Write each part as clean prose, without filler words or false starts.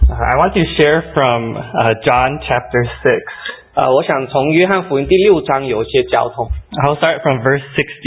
I want to share from John chapter 6. 我想从约翰福音第6章有一些交通。 I'll start from verse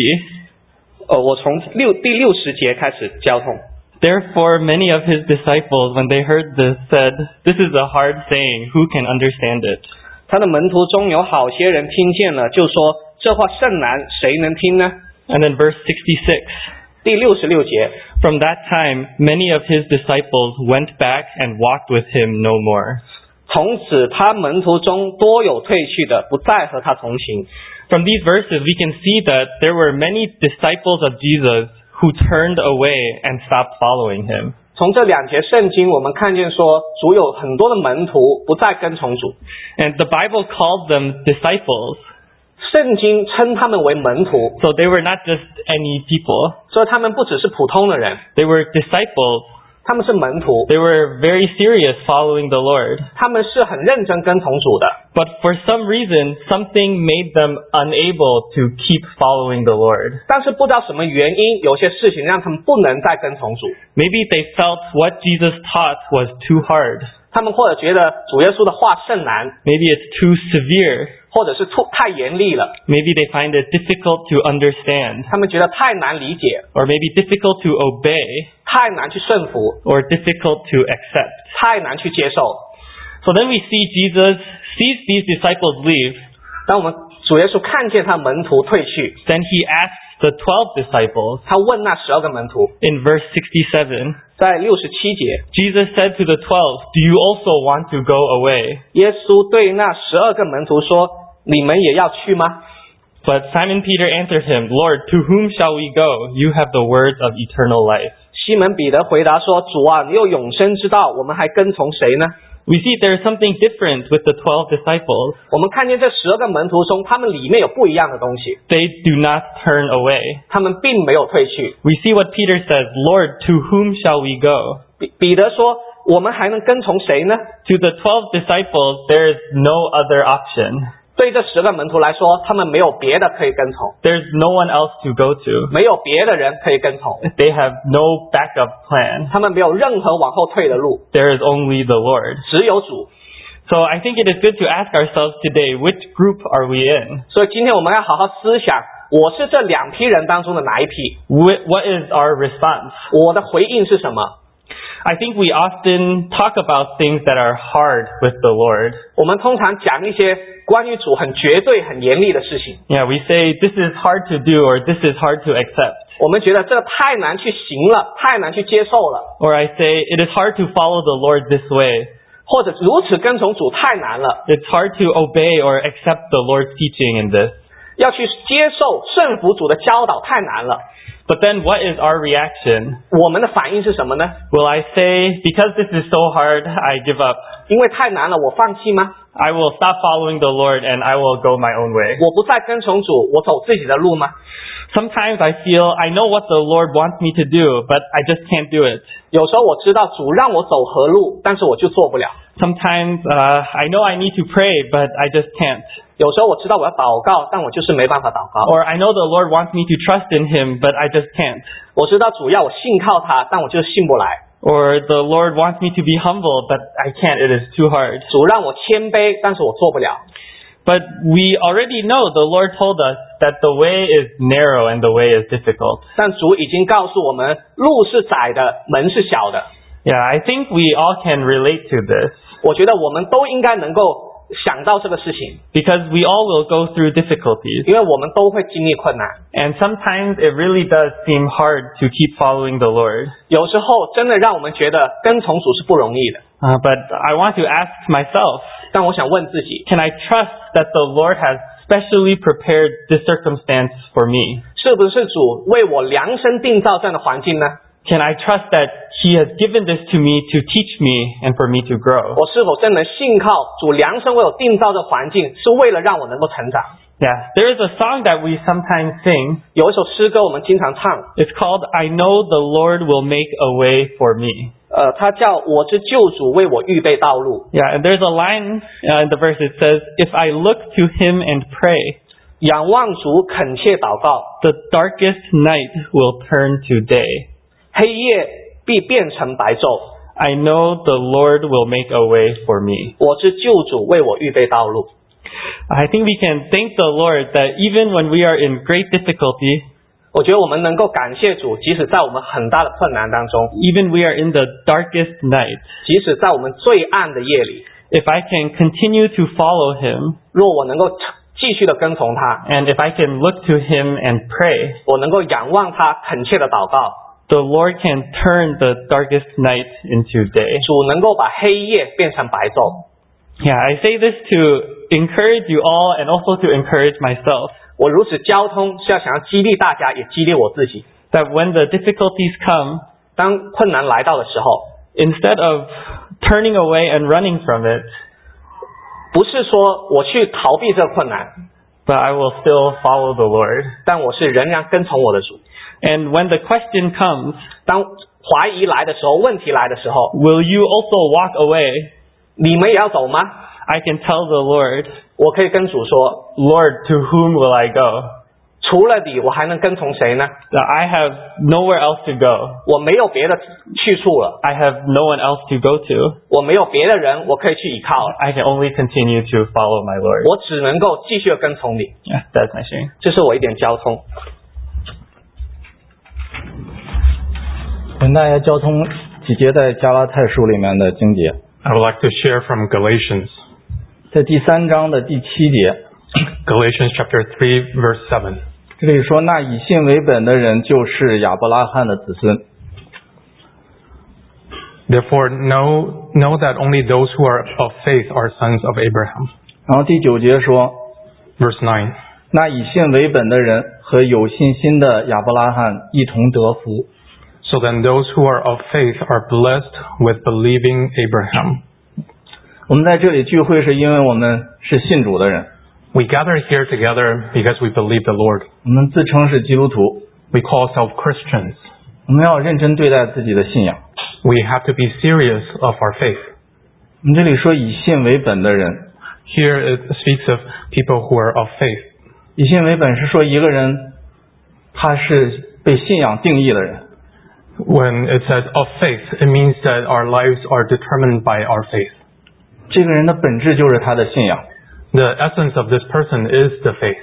60. 我从第60节开始交通。 Therefore, many of his disciples, when they heard this, said, "This is a hard saying. Who can understand it?" 他的门徒中有好些人听见了，就说：“这话甚难，谁能听呢？” And then verse 66. 第66节。 From that time, many of his disciples went back and walked with him no more. 从此，他门徒中多有退去的，不再和他同行。 From these verses, we can see that there were many disciples of Jesus who turned away and stopped following him. 从这2节圣经，我们看见说，主有很多的门徒不再跟从主。 And the Bible called them disciples. 圣经称他们为门徒， So they were not just any people. 所以他们不只是普通的人， They were disciples. 他们是门徒， They were very serious following the Lord. 他们是很认真跟从主的。 But for some reason, something made them unable to keep following the Lord. 但是不知道什么原因，有些事情让他们不能再跟从主。 Maybe they felt what Jesus taught was too hard. 他们或者觉得主耶稣的话甚难， Maybe it's too severe. 或者是太严厉了， Maybe they find it difficult to understand. 他们觉得太难理解， Or maybe difficult to obey. 太难去顺服， Or difficult to accept. 太难去接受。 So then we see Jesus sees these disciples leave. 当我们主耶稣看见他门徒退去， Then he asks the 12 disciples 他问那12个门徒， in verse 67. 在67节， Jesus said to the 12, "Do you also want to go away?" 耶稣对那12个门徒说：“你们也要去吗？” But Simon Peter answered him, "Lord, to whom shall we go? You have the words of eternal life." 西门彼得回答说：“主啊，你有永生之道，我们还跟从谁呢？” We see there is something different with the 12 disciples. 我们看见这12个门徒中，他们里面有不一样的东西， They do not turn away. 他们并没有退去。 We see what Peter says, "Lord, to whom shall we go?" 彼得说：“我们还能跟从谁呢？” To the 12 disciples, there is no other option. 对这10个门徒来说，他们没有别的可以跟从， There's no one else to go to. 没有别的人可以跟从， They have no backup plan. 他们没有任何往后退的路， There is only the Lord. 只有主。 So I think it is good to ask ourselves today, which group are we in? 所以今天我们要好好思想，我是这2批人当中的哪一批？ What is our response? 我的回应是什么？ I think we often talk about things that are hard with the Lord. 我们通常讲一些关于主很绝对、很严厉的事情。 Yeah, we say this is hard to do or this is hard to accept. 我们觉得这个太难去行了，太难去接受了， Or I say it is hard to follow the Lord this way. 或者如此跟从主太难了， It's hard to obey or accept the Lord's teaching in this. 要去接受顺服主的教导太难了。 But then what is our reaction? 我们的反应是什么呢？ Will I say, because this is so hard, I give up? 因为太难了，我放弃吗？ I will stop following the Lord and I will go my own way. 我不再跟从主，我走自己的路吗？ Sometimes I feel I know what the Lord wants me to do, but I just can't do it. 有时候我知道主让我走何路，但是我就做不了。 Sometimes I know I need to pray, but I just can't. 有时候我知道我要祷告，但我就是没办法祷告。 Or I know the Lord wants me to trust in Him, but I just can't. 我知道主要我信靠他，但我就是信不来。 Or the Lord wants me to be humble, but I can't. It is too hard. 主让我谦卑，但是我做不了。 But we already know the Lord told us that the way is narrow and the way is difficult. 但主已经告诉我们，路是窄的，门是小的。 Yeah, I think we all can relate to this. 我觉得我们都应该能够想到这个事情， Because we all will go through difficulties. 因为我们都会经历困难。 And sometimes it really does seem hard to keep following the Lord. 有时候真的让我们觉得跟从主是不容易的。 But I want to ask myself, 但我想问自己， can I trust that the Lord has specially prepared this circumstance for me? 是不是主为我量身定造这样的环境呢？ Can I trust that He has given this to me to teach me and for me to grow? 我是否真能信靠主量身为我定造这环境，是为了让我能够成长？ Yeah, there is a song that we sometimes sing. 有一首诗歌我们经常唱， It's called, "I know the Lord will make a way for me." 它叫我之救主为我预备道路。 Yeah, and there's a line in the verse that says, "If I look to Him and pray, 仰望主，恳切祷告， the darkest night will turn to day. 黑夜必变成白昼。 I know the Lord will make a way for me. 我知救主为我预备道路。 I think we can thank the Lord that even when we are in great difficulty, 我觉得我们能够感谢主，即使在我们很大的困难当中， even we are in the darkest night, 即使在我们最暗的夜里， if I can continue to follow Him, 若我能够继续的跟从他， and if I can look to Him and pray, 我能够仰望他，恳切的祷告， the Lord can turn the darkest night into day. 主能够把黑夜变成白昼。 Yeah, I say this to encourage you all and also to encourage myself, 我如此交通是要想要激励大家，也激励我自己。 that when the difficulties come, 当困难来到的时候， instead of turning away and running from it, 不是说我去逃避这个困难， but I will still follow the Lord. 但我是仍然跟从我的主。 And when the question comes, 当怀疑来的时候，问题来的时候， will you also walk away? 你们也要走吗？ I can tell the Lord, 我可以跟主说， Lord, to whom will I go? 除了你，我还能跟从谁呢？ That I have nowhere else to go. 我没有别的去处了， I have no one else to go to. 我没有别的人我可以去依靠了， I can only continue to follow my Lord. 我只能够继续的跟从你。 Yeah, that's my sharing. 这是我一点交通。 跟大家交通几节在加拉太书里面的经节， I would like to share from Galatians. 在第3章的第7节， Galatians chapter 3 verse 7. 这里说：“那以信为本的人，就是亚伯拉罕的子孙。” Therefore know that only those who are of faith are sons of Abraham. 然后第9节说 Verse 9. 那以信为本的人和有信心的亚伯拉罕一同得福。 So then those who are of faith are blessed with believing Abraham. 我们在这里聚会是因为我们是信主的人， We gather here together because we believe the Lord. 我们自称是基督徒， We call ourselves Christians. 我们要认真对待自己的信仰。 We have to be serious of our faith. 我们这里说以信为本的人， Here it speaks of people who are of faith. 以信为本是说一个人他是被信仰定义的人。 When it says of faith, it means that our lives are determined by our faith. 这个人的本质就是他的信仰。 The essence of this person is the faith.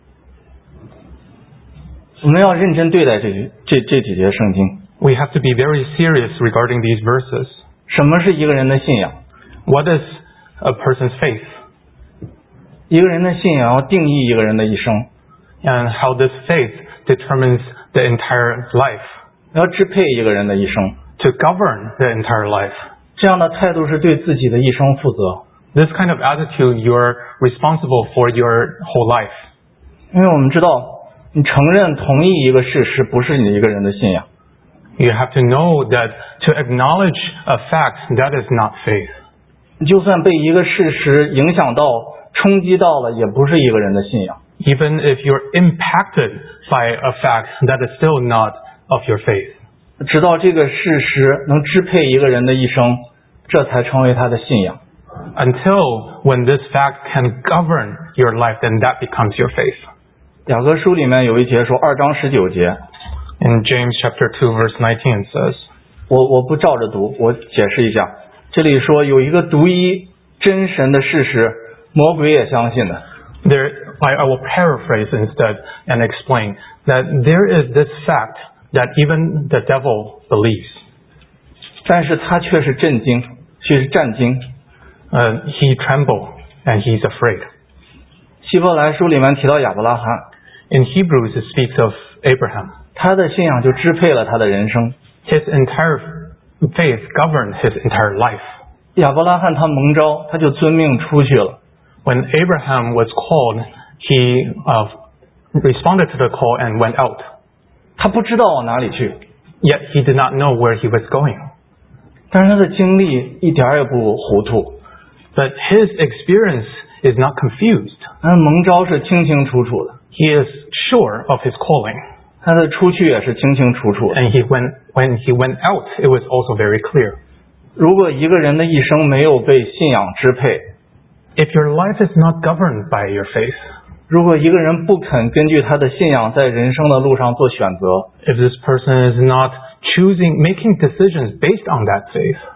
我们要认真对待这几节圣经。 We have to be very serious regarding these verses. 什么是一个人的信仰？ What is a person's faith? 一个人的信仰要定义一个人的一生， And how this faith determines the entire life. 要支配一个人的一生。 To govern the entire life. 这样的态度是对自己的一生负责。 This kind of attitude, you're responsible for your whole life. 因为我们知道，你承认同意一个事实不是你一个人的信仰。 You have to know that to acknowledge a fact, that is not faith. 就算被一个事实影响到、冲击到了，也不是一个人的信仰。 Even if you're impacted by a fact, that is still not of your faith. 直到这个事实能支配一个人的一生，这才成为他的信仰。 Until when this fact can govern your life, then that becomes your faith. 雅各书里面有一节说，2章19节， In James chapter 2 verse 19 says, 我不照着读，我解释一下。这里说有一个独一真神的事实，魔鬼也相信的。 I will paraphrase instead and explain that there is this fact that even the devil believes. 但是他却是震惊，却是战惊。 He trembled and he's afraid. 希伯来书里面提到亚伯拉罕， In Hebrews it speaks of Abraham. 他的信仰就支配了他的人生。 His entire faith governed his entire life. 亚伯拉罕他蒙召，他就遵命出去了。 When Abraham was called, he responded to the call and went out. 他不知道往哪里去， Yet he did not know where he was going. 但是他的经历一点也不糊涂， But his experience is not confused. 他的蒙召是清清楚楚的， He is sure of his calling. 他的出去也是清清楚楚的。 And when he went out, it was also very clear. 如果一个人的一生没有被信仰支配， If your life is not governed by your faith, 如果一个人不肯根据他的信仰在人生的路上做选择， if this person is not making decisions based on that faith,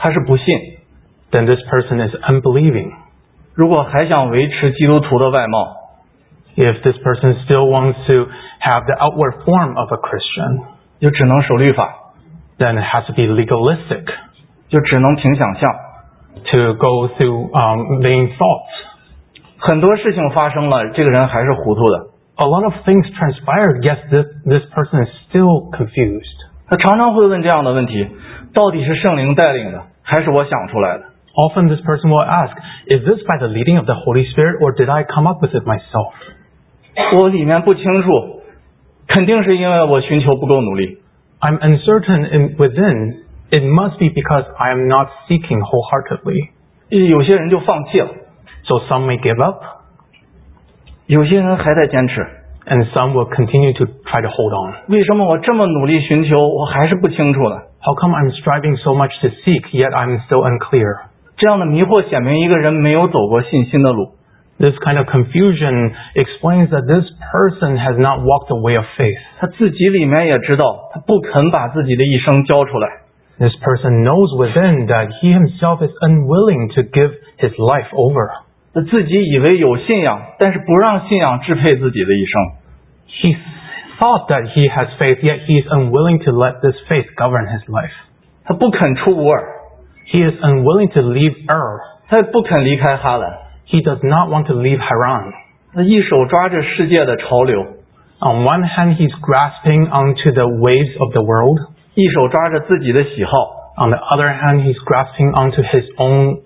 他是不信。 then this person is unbelieving. 如果还想维持基督徒的外貌， If this person still wants to have the outward form of a Christian, 就只能守律法， then it has to be legalistic 就只能凭想象。 to go through vain thoughts. 很多事情发生了，这个人还是糊涂的。 A lot of things transpired, yet this person is still confused. 他常常会问这样的问题：到底是圣灵带领的，还是我想出来的？ Often this person will ask, is this by the leading of the Holy Spirit or did I come up with it myself? 我里面不清楚，肯定是因为我寻求不够努力。 I'm uncertain within. It must be because I am not seeking wholeheartedly. 有些人就放弃了， So some may give up, 有些人还在坚持。 and some will continue to try to hold on. 为什么我这么努力寻求，我还是不清楚呢？ How come I'm striving so much to seek, yet I'm still unclear? 这样的迷惑显明一个人没有走过信心的路。 This kind of confusion explains that this person has not walked the way of faith. 他自己里面也知道，他不肯把自己的一生交出来。 This person knows within that he himself is unwilling to give his life over. 他自己以为有信仰，但是不让信仰支配自己的一生。 He thought that he has faith, yet he is unwilling to let this faith govern his life. 他不肯出乌尔， He is unwilling to leave Ur. 他也不肯离开哈兰。 He does not want to leave Haran. 他一手抓着世界的潮流， On one hand, he's grasping onto the waves of the world. 一手抓着自己的喜好， On the other hand, he's grasping onto his own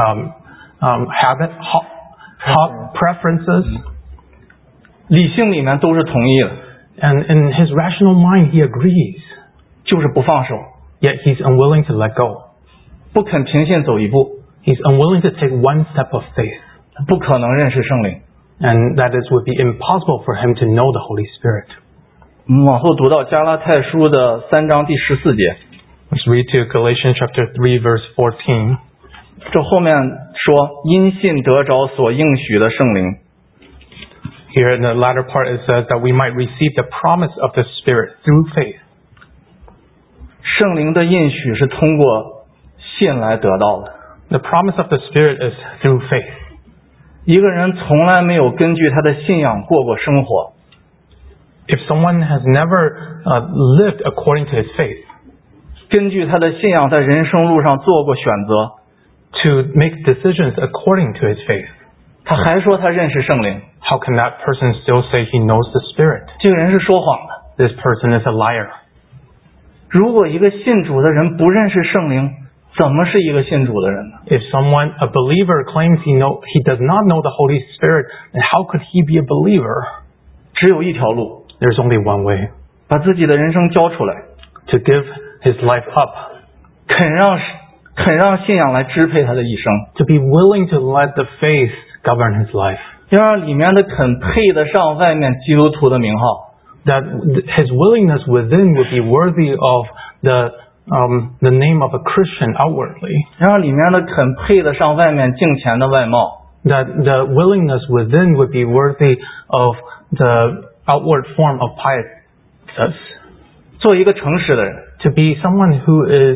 preferences. 理性里面都是同意的， And in his rational mind, he agrees. 就是不放手， Yet he's unwilling to let go. 不肯凭信走一步， He's unwilling to take one step of faith. 他不可能认识圣灵。 And that it would be impossible for him to know the Holy Spirit. 我们往后读到加拉太书的3章第14节， Let's read to Galatians chapter 3, verse 14. 这后面说因信得着所应许的圣灵。 Here in the latter part, it says that we might receive the promise of the Spirit through faith. 圣灵的应许是通过信来得到的。 The promise of the Spirit is through faith. 一个人从来没有根据他的信仰过过生活， If someone has never lived according to his faith, 根据他的信仰在人生路上做过选择， to make decisions according to his faith, 他还说他认识圣灵， how can that person still say he knows the Spirit? 这个人是说谎的。 This person is a liar. 如果一个信主的人不认识圣灵，怎么是一个信主的人呢？ If a believer claims he does not know the Holy Spirit, then how could he be a believer? 只有一条路， There's only one way, 把自己的人生交出来， to give his life up, 肯让信仰来支配他的一生， to be willing to let the faith govern his life, 要让里面的肯配得上外面基督徒的名号， that his willingness within would be worthy of the name of a Christian outwardly, 让里面的肯配得上外面敬虔的外貌， that the willingness within would be worthy of the outward form of piety, 做一个诚实的人。 to be someone who is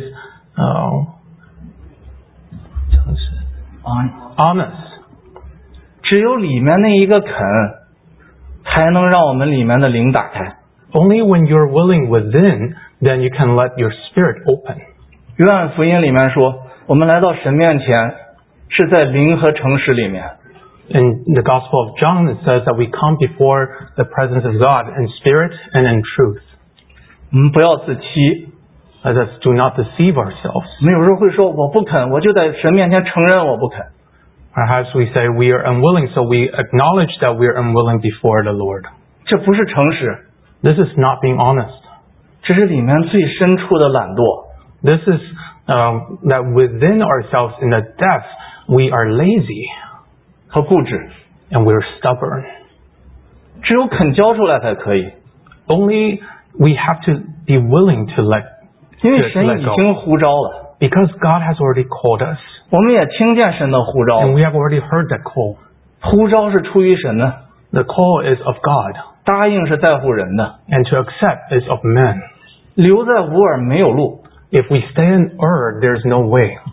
honest. 只有里面那一个肯，才能让我们里面的灵打开。 Only when you're willing within, then you can let your spirit open. 约翰福音里面说，我们来到神面前，是在灵和诚实里面。 In the Gospel of John, it says that we come before the presence of God in spirit and in truth. 我们不要自欺。 Let us do not deceive ourselves. 我们有时候会说我不肯，我就在神面前承认我不肯。 Perhaps we say we are unwilling, so we acknowledge that we are unwilling before the Lord. 这不是诚实， This is not being honest. 这是里面最深处的懒惰。 This is that within ourselves, in the depth, we are lazy 和固执， and we're stubborn. 只有肯交出来才可以。 Only we have to be willing to let 因为神已经呼召了， because God has already called us, 我们也听见神的呼召。 and we have already heard that call. 呼召是出于神的， The call is of God, 答应是在乎人的。 and to accept is of men. 留在乌尔没有路， If we stay in Ur, there's no way.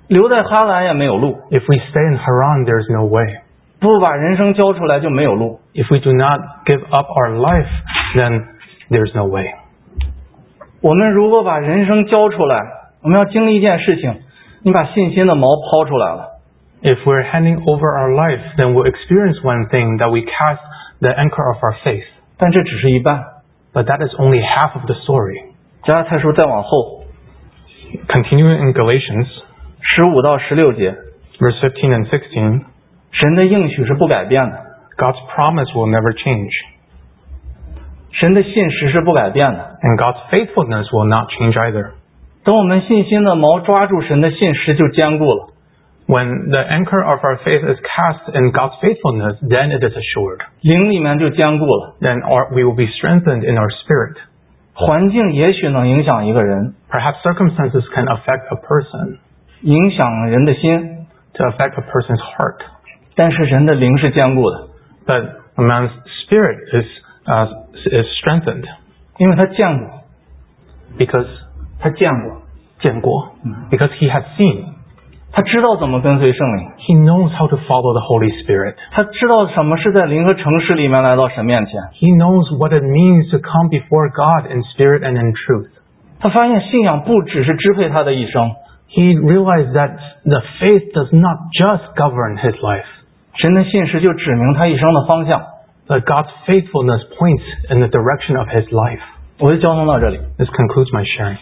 留在哈兰也没有路， If we stay in Haran, there's no way. 不把人生交出来就没有路。 If we do not give up our life, then there's no way. 我们如果把人生交出来，我们要经历一件事情，你把信心的锚抛出来了。 If we're handing over our life, then we'll experience one thing, that we cast the anchor of our faith. 但这只是一半。 But that is only half of the story. 加拉太书再往后 Continuing in Galatians, 15到16节， verse 15 and 16, 神的应许是不改变的， God's promise will never change. 神的信实是不改变的。 And God's faithfulness will not change either. 等我们信心的锚抓住神的信实，就坚固了。 When the anchor of our faith is cast in God's faithfulness, then it is assured. 灵里面就坚固了。 Then we will be strengthened in our spirit. 环境也许能影响一个人， Perhaps circumstances can affect a person, 影响人的心， to affect a person's heart. 但是人的灵是坚固的， But a man's spirit is strengthened 因为他见过， because 他见过， because he has seen. 他知道怎么跟随圣灵， He knows how to follow the Holy Spirit. 他知道什么是在灵和诚实里面来到神面前。 He knows what it means to come before God in spirit and in truth. 他发现信仰不只是支配他的一生， He realized that the faith does not just govern his life, 神的信实就指明他一生的方向。 but God's faithfulness points in the direction of his life. 我就交通到这里。 This concludes my sharing.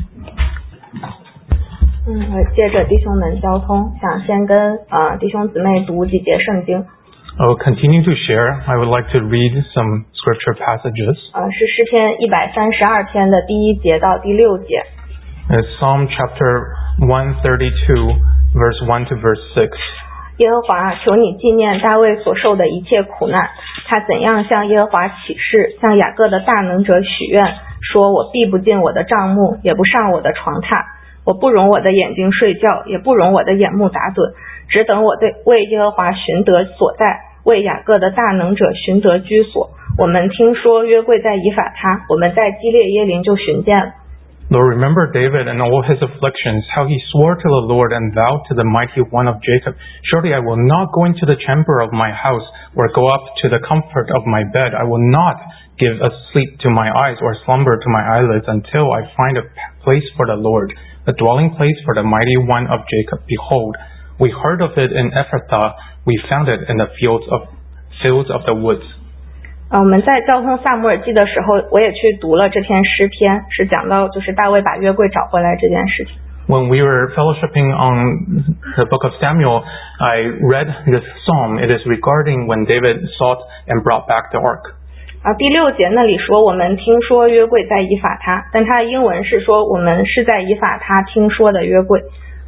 接着弟兄们交通，想先跟弟兄姊妹读几节圣经。 I will continue to share. I would like to read some scripture passages. 是诗篇132篇的第1节到第6节。 It's Psalm chapter 132, verse 1 to verse 6. 耶和华，求你纪念大卫所受的一切苦难，他怎样向耶和华起誓，向雅各的大能者许愿，说我必不进我的帐幕，也不上我的床榻，我不容我的眼睛睡觉，也不容我的眼目打盹，只等我为耶和华寻得所在，为雅各的大能者寻得居所。我们听说约柜在以法他，我们在基列耶林就寻见了。 Lord, remember David and all his afflictions, how he swore to the Lord and vowed to the mighty one of Jacob, surely I will not go into the chamber of my house, or go up to the comfort of my bed. I will not give a sleep to my eyes, or slumber to my eyelids, until I find a place for the Lord, a dwelling place for the mighty one of Jacob. Behold, we heard of it in Ephrathah, we found it in the fields of the woods. 我们在交通撒母耳记的时候，我也去读了这篇诗篇，是讲到就是大卫把约柜找回来这件事情。 When we were fellowshipping on the book of Samuel, I read this psalm. It is regarding when David sought and brought back the ark. 第6节那里说，我们听说约柜在以法他，但它的英文是说我们是在以法他听说的约柜。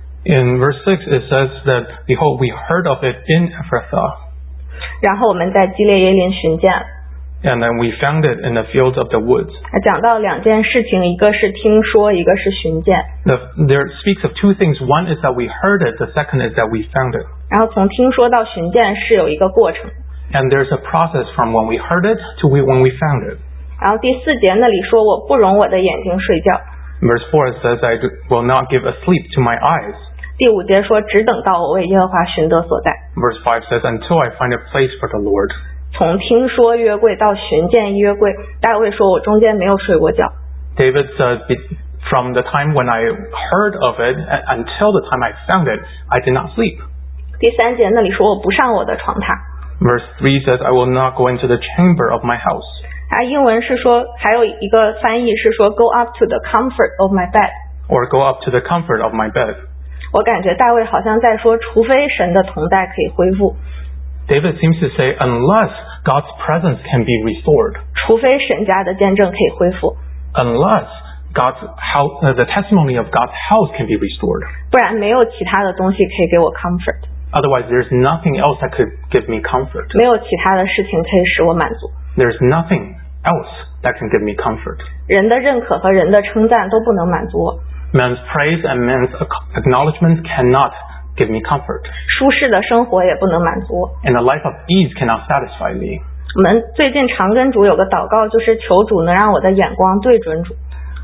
In verse 6 it says that, behold, we heard of it in Ephrathah. 然后我们在基列耶林寻见。 And then we found it in the fields of the woods. 讲到2件事情，一个是听说，一个是寻见。 There speaks of two things. One is that we heard it. The second is that we found it. 然后从听说到寻见是有一个过程。 And there's a process from when we heard it to when we found it. 然后第4节那里说，我不容我的眼睛睡觉。 Verse 4 it says, I will not give a sleep to my eyes. 第5节说，只等到我为耶和华寻得所在。 Verse 5 says, until I find a place for the Lord. 从听说约柜到寻见约柜，大卫说我中间没有睡过觉。 David said, from the time when I heard of it until the time I found it, I did not sleep. 第3节那里说我不上我的床榻。 Verse 3 says, I will not go into the chamber of my house. 英文是说，还有一个翻译是说 go up to the comfort of my bed. Or go up to the comfort of my bed. 我感觉大卫好像在说，除非神的同在可以恢复。 David seems to say, unless God's presence can be restored. 除非神家的见证可以恢复。 Unless God's house, the testimony of God's house can be restored. 不然没有其他的东西可以给我 comfort. Otherwise, there's nothing else that could give me comfort. 没有其他的事情可以使我满足。 There's nothing else that can give me comfort. 人的认可和人的称赞都不能满足我。 Man's praise and man's acknowledgement cannot give me comfort. 舒适的生活也不能满足我。 And a life of ease cannot satisfy me. 我们最近常跟主有个祷告，就是求主能让我的眼光对准主。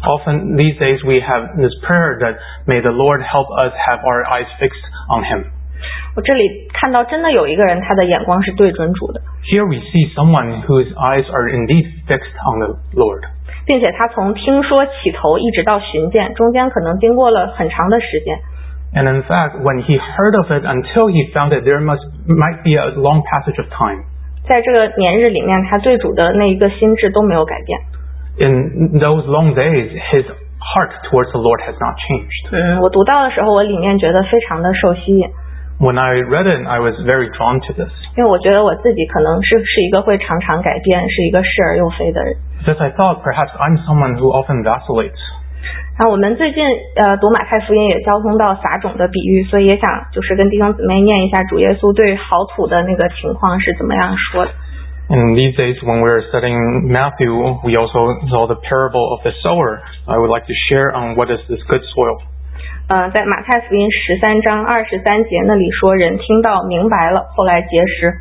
Often these days we have this prayer that may the Lord help us have our eyes fixed on Him. 我这里看到真的有一个人，他的眼光是对准主的， Here we see someone whose eyes are indeed fixed on the Lord. 并且他从听说起头一直到寻见，中间可能经过了很长的时间。 And in fact, when he heard of it until he found it, there might be a long passage of time. 在这个年日里面，他对主的那一个心智都没有改变。 In those long days, his heart towards the Lord has not changed. 我读到的时候，我里面觉得非常的受吸引。 When I read it, I was very drawn to this. 因为我觉得我自己可能是一个会常常改变，是一个是而又非的人。 Because I thought perhaps I'm someone who often vacillates. 然后我们最近读马太福音也交通到撒种的比喻，所以也想就是跟弟兄姊妹念一下主耶稣对好土的那个情况是怎么样说的。 In these days, when we're studying Matthew, we also saw the parable of the sower. I would like to share on what is this good soil. 在马太福音13章23节那里说，人听到明白了，后来结实。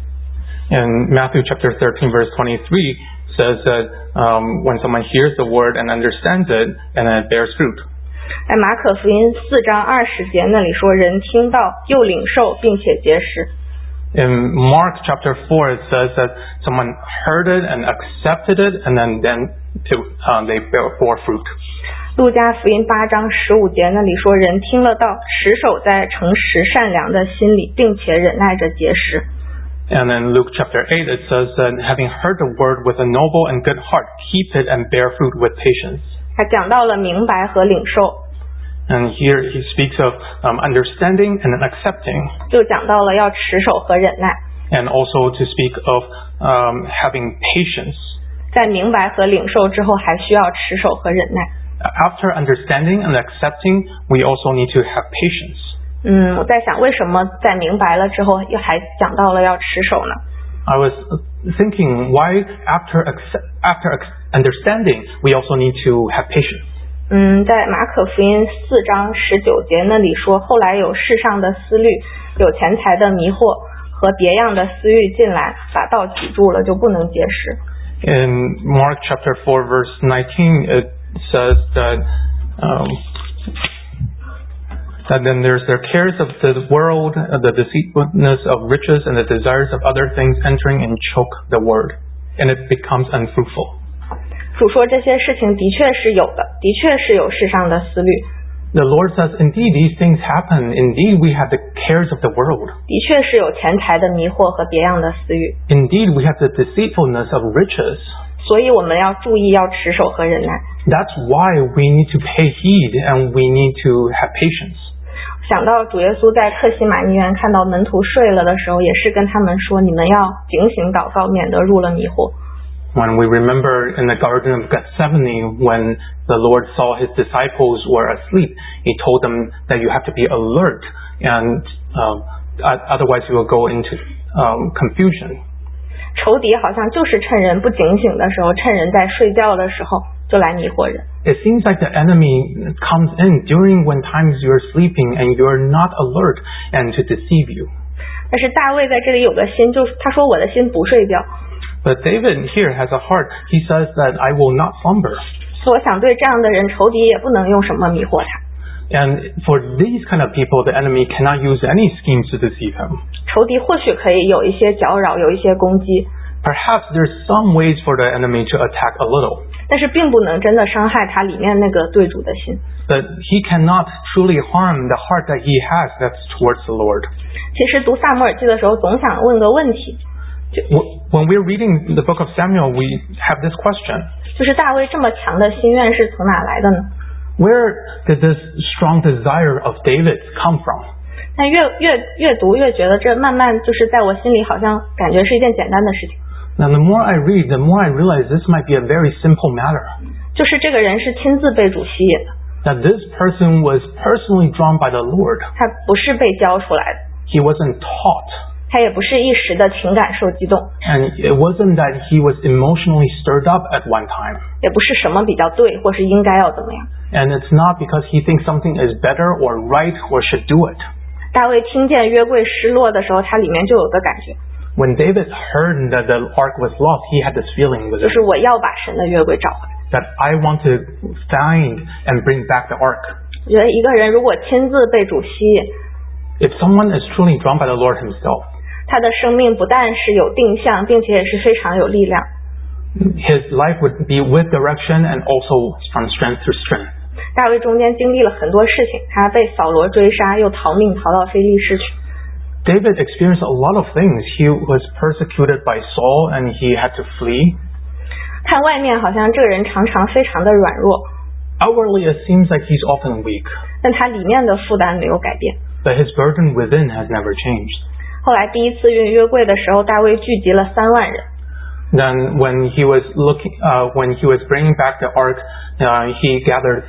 In Matthew chapter 13, verse 23, says that when someone hears the word and understands it, and then it bears fruit. 在马可福音4章20节那里说，人听到又领受，并且结实。 In Mark chapter 4, it says that someone heard it and accepted it, and then they bore fruit. 路加福音8章15节那里说，人听了道，持守在诚实善良的心里，并且忍耐着结实。 And in Luke chapter 8, it says that having heard the word with a noble and good heart, keep it and bear fruit with patience. 他讲到了明白和领受， And here he speaks of understanding and accepting, 就讲到了要持守和忍耐。 and also to speak of having patience. 在明白和领受之后，还需要持守和忍耐。 After understanding and accepting, we also need to have patience. 我在想，为什么在明白了之后，又还讲到了要持守呢？ I was thinking, why after understanding, we also need to have patience? 在马可福音4章19节那里说，后来有世上的思虑，有钱财的迷惑和别样的私欲进来，把道挤住了，就不能结实。 In Mark chapter 4, verse 19, it says that then there's the cares of the world, the deceitfulness of riches, and the desires of other things entering and choke the word, and it becomes unfruitful. 主说这些事情的确是有的，的确是有世上的思虑， The Lord says, indeed, these things happen. Indeed, we have the cares of the world. 的确是有钱财的迷惑和别样的私欲， Indeed, we have the deceitfulness of riches. 所以我们要注意，要持守和忍耐。 That's why we need to pay heed and we need to have patience. 想到主耶稣在客西马尼园看到门徒睡了的时候，也是跟他们说，你们要警醒祷告，免得入了迷惑。 When we remember in the Garden of Gethsemane, when the Lord saw his disciples were asleep, he told them that you have to be alert, and otherwise you will go into confusion. 仇敌好像就是趁人不警醒的时候，趁人在睡觉的时候就来迷惑人。 It seems like the enemy comes in during when times you're sleeping and you're not alert and to deceive you. 但是大卫在这里有个心，就是他说我的心不睡觉。 But David here has a heart. He says that I will not slumber. 所以我想对这样的人，仇敌也不能用什么迷惑他。 And for these kind of people, the enemy cannot use any schemes to deceive him. 仇敌或许可以有一些搅扰，有一些攻击， Perhaps there's some ways for the enemy to attack a little, 但是并不能真的伤害他里面那个对主的心。 but he cannot truly harm the heart that he has that's towards the Lord. 其实读撒母耳记的时候，总想问个问题， When we're reading the book of Samuel, we have this question. 就是大卫这么强的心愿是从哪来的呢？ Where did this strong desire of David come from? 但越读越觉得这慢慢就是在我心里好像感觉是一件简单的事情， Now, the more I read, the more I realize this might be a very simple matter. 就是这个人是亲自被主吸引的， That this person was personally drawn by the Lord. 他不是被教出来的， He wasn't taught. 他也不是一时的情感受激动， And it wasn't that he was emotionally stirred up at one time. 也不是什么比较对或是应该要怎么样。 And it's not because he thinks something is better or right or should do it. 大卫听见约柜失落的时候，他里面就有个感觉， When David heard that the ark was lost, he had this feeling 就 within 是我要把神的约柜找回来。 that I want to find and bring back the ark. 我觉得一个人如果亲自被主吸引， If someone is truly drawn by the Lord himself, 他的生命不但是有定向，并且也是非常有力量。 his life would be with direction and also from strength to strength. 大卫中间经历了很多事情，他被扫罗追杀，又逃命逃到非利士去。 David experienced a lot of things. He was persecuted by Saul and he had to flee. 看外面好像这个人常常非常的软弱， Outwardly, it seems like he's often weak, 但他里面的负担没有改变。 but his burden within has never changed. 后来第一次运约柜的时候，大卫聚集了3万人。 Then when he was bringing back the ark, he gathered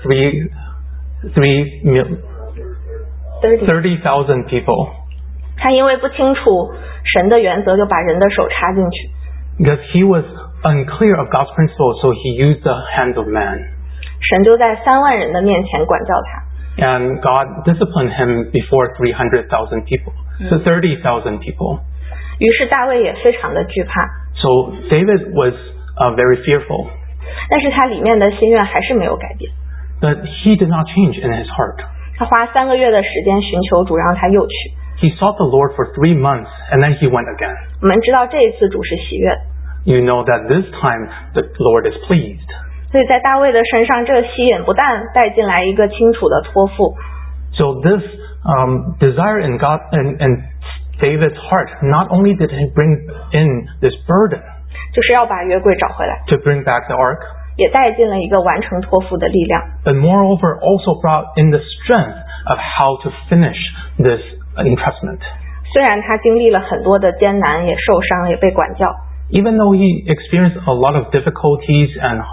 30,000 people. 他因为不清楚神的原则，就把人的手插进去。 Because he was unclear of God's principles, so he used the hands of man. 神就在3万人的面前管教他。 And God disciplined him before 300,000 people. So 30,000 people. 于是大卫也非常的惧怕， So David was very fearful. 但是他里面的心愿还是没有改变。 But he did not change in his heart. 他花3个月的时间寻求主，让他又去。 He sought the Lord for 3 months, and then he went again. 我们知道这一次主是喜悦的， You know that this time the Lord is pleased. 所以在大卫的身上，这个吸引不但带进来一个清楚的托付， So this desire in God and David's heart, not only did he bring in this burden 就是要把约柜找回来， to bring back the ark, 也带进了一个完成托付的力量。 but moreover also brought in the strength of how to finish this entrustment. 虽然他经历了很多的艰难，也受伤，也被管教， Even though he experienced a lot of difficulties and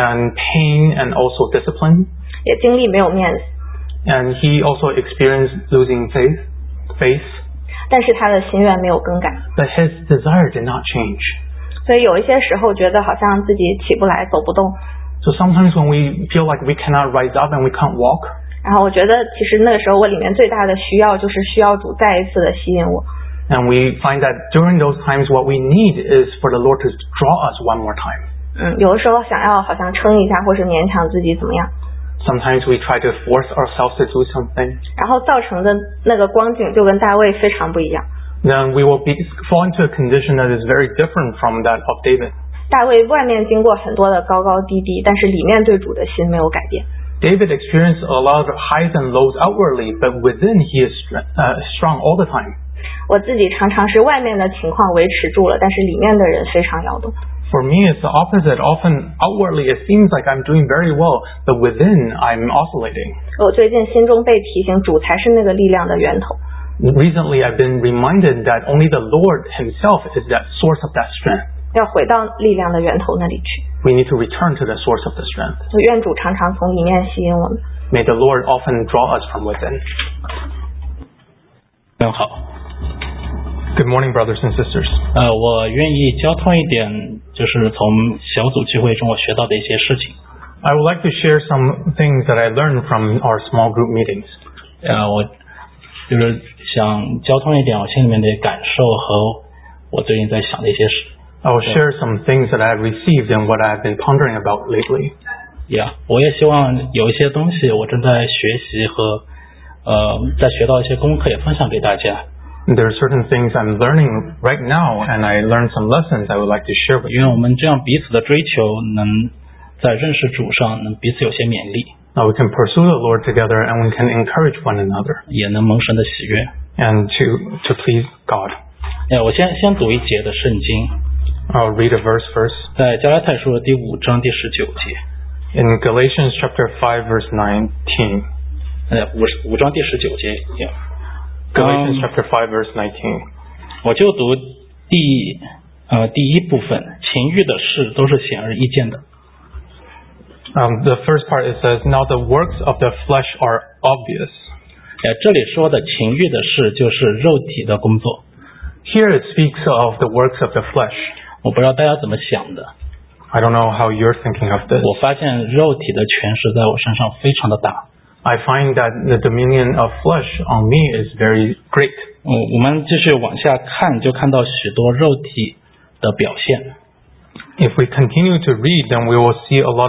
pain and also discipline, 也经历没有面子， and he also experienced losing faith, 但是他的心愿没有更改。 but his desire did not change. 所以有一些时候觉得好像自己起不来，走不动。 So sometimes when we feel like we cannot rise up and we can't walk, 然后我觉得其实那个时候我里面最大的需要就是需要主再一次的吸引我。 and we find that during those times what we need is for the Lord to draw us one more time. 有的时候想要好像撑一下，或是勉强自己怎么样， Sometimes we try to force ourselves to do something. 然后造成的那个光景就跟大卫非常不一样。 Then we will fall into a condition that is very different from that of David. 大卫外面经过很多的高高低低，但是里面对主的心没有改变。 David experienced a lot of highs and lows outwardly, but within he is strong all the time. 我自己常常是外面的情况维持住了，但是里面的人非常摇动。 For me, it's the opposite. Often outwardly it seems like I'm doing very well, but within I'm oscillating. 我最近心中被提醒，主才是那个力量的源头。 Recently, I've been reminded that only the Lord himself is that source of that strength. 要回到力量的源头那里去。 We need to return to the source of the strength. 我愿主常常从里面吸引我们。 May the Lord often draw us from within. 很好。 Good morning, brothers and sisters. 我愿意交通一点，就是从小组聚会中我学到的一些事情。 I would like to share some things that I learned from our small group meetings. 我就是想交通一点我心里面的感受和我最近在想的一些事。 I will share some things that I have received and what I have been pondering about lately. 我也希望有一些东西我正在学习和在学到一些功课也分享给大家。 There are certain things I'm learning right now, and I learned some lessons I would like to share with 因为 you. 我们这样彼此的追求，能在认识主上能彼此有些勉励， Now we can pursue the Lord together, and we can encourage one another, 也能蒙神的喜悦。 and to please God. 我先读一节的圣经， I'll read a verse first. 在加拉太书的第5章第19节。 In Galatians chapter 5, verse 19. 5章第19节。 Galatians chapter 5, verse 19. 我就读第一部分，情欲的事都是显而易见的。 The first part, it says, Now the works of the flesh are obvious. 这里说的情欲的事就是肉体的工作。 Here it speaks of the works of the flesh. 我不知道大家怎么想的。 I don't know how you're thinking of this. 我发现肉体的权势在我身上非常的大。 I find that the dominion of flesh on me is very great. 我们继续往下看，就看到许多肉体的表现。 If we continue to read, then we will see a lot of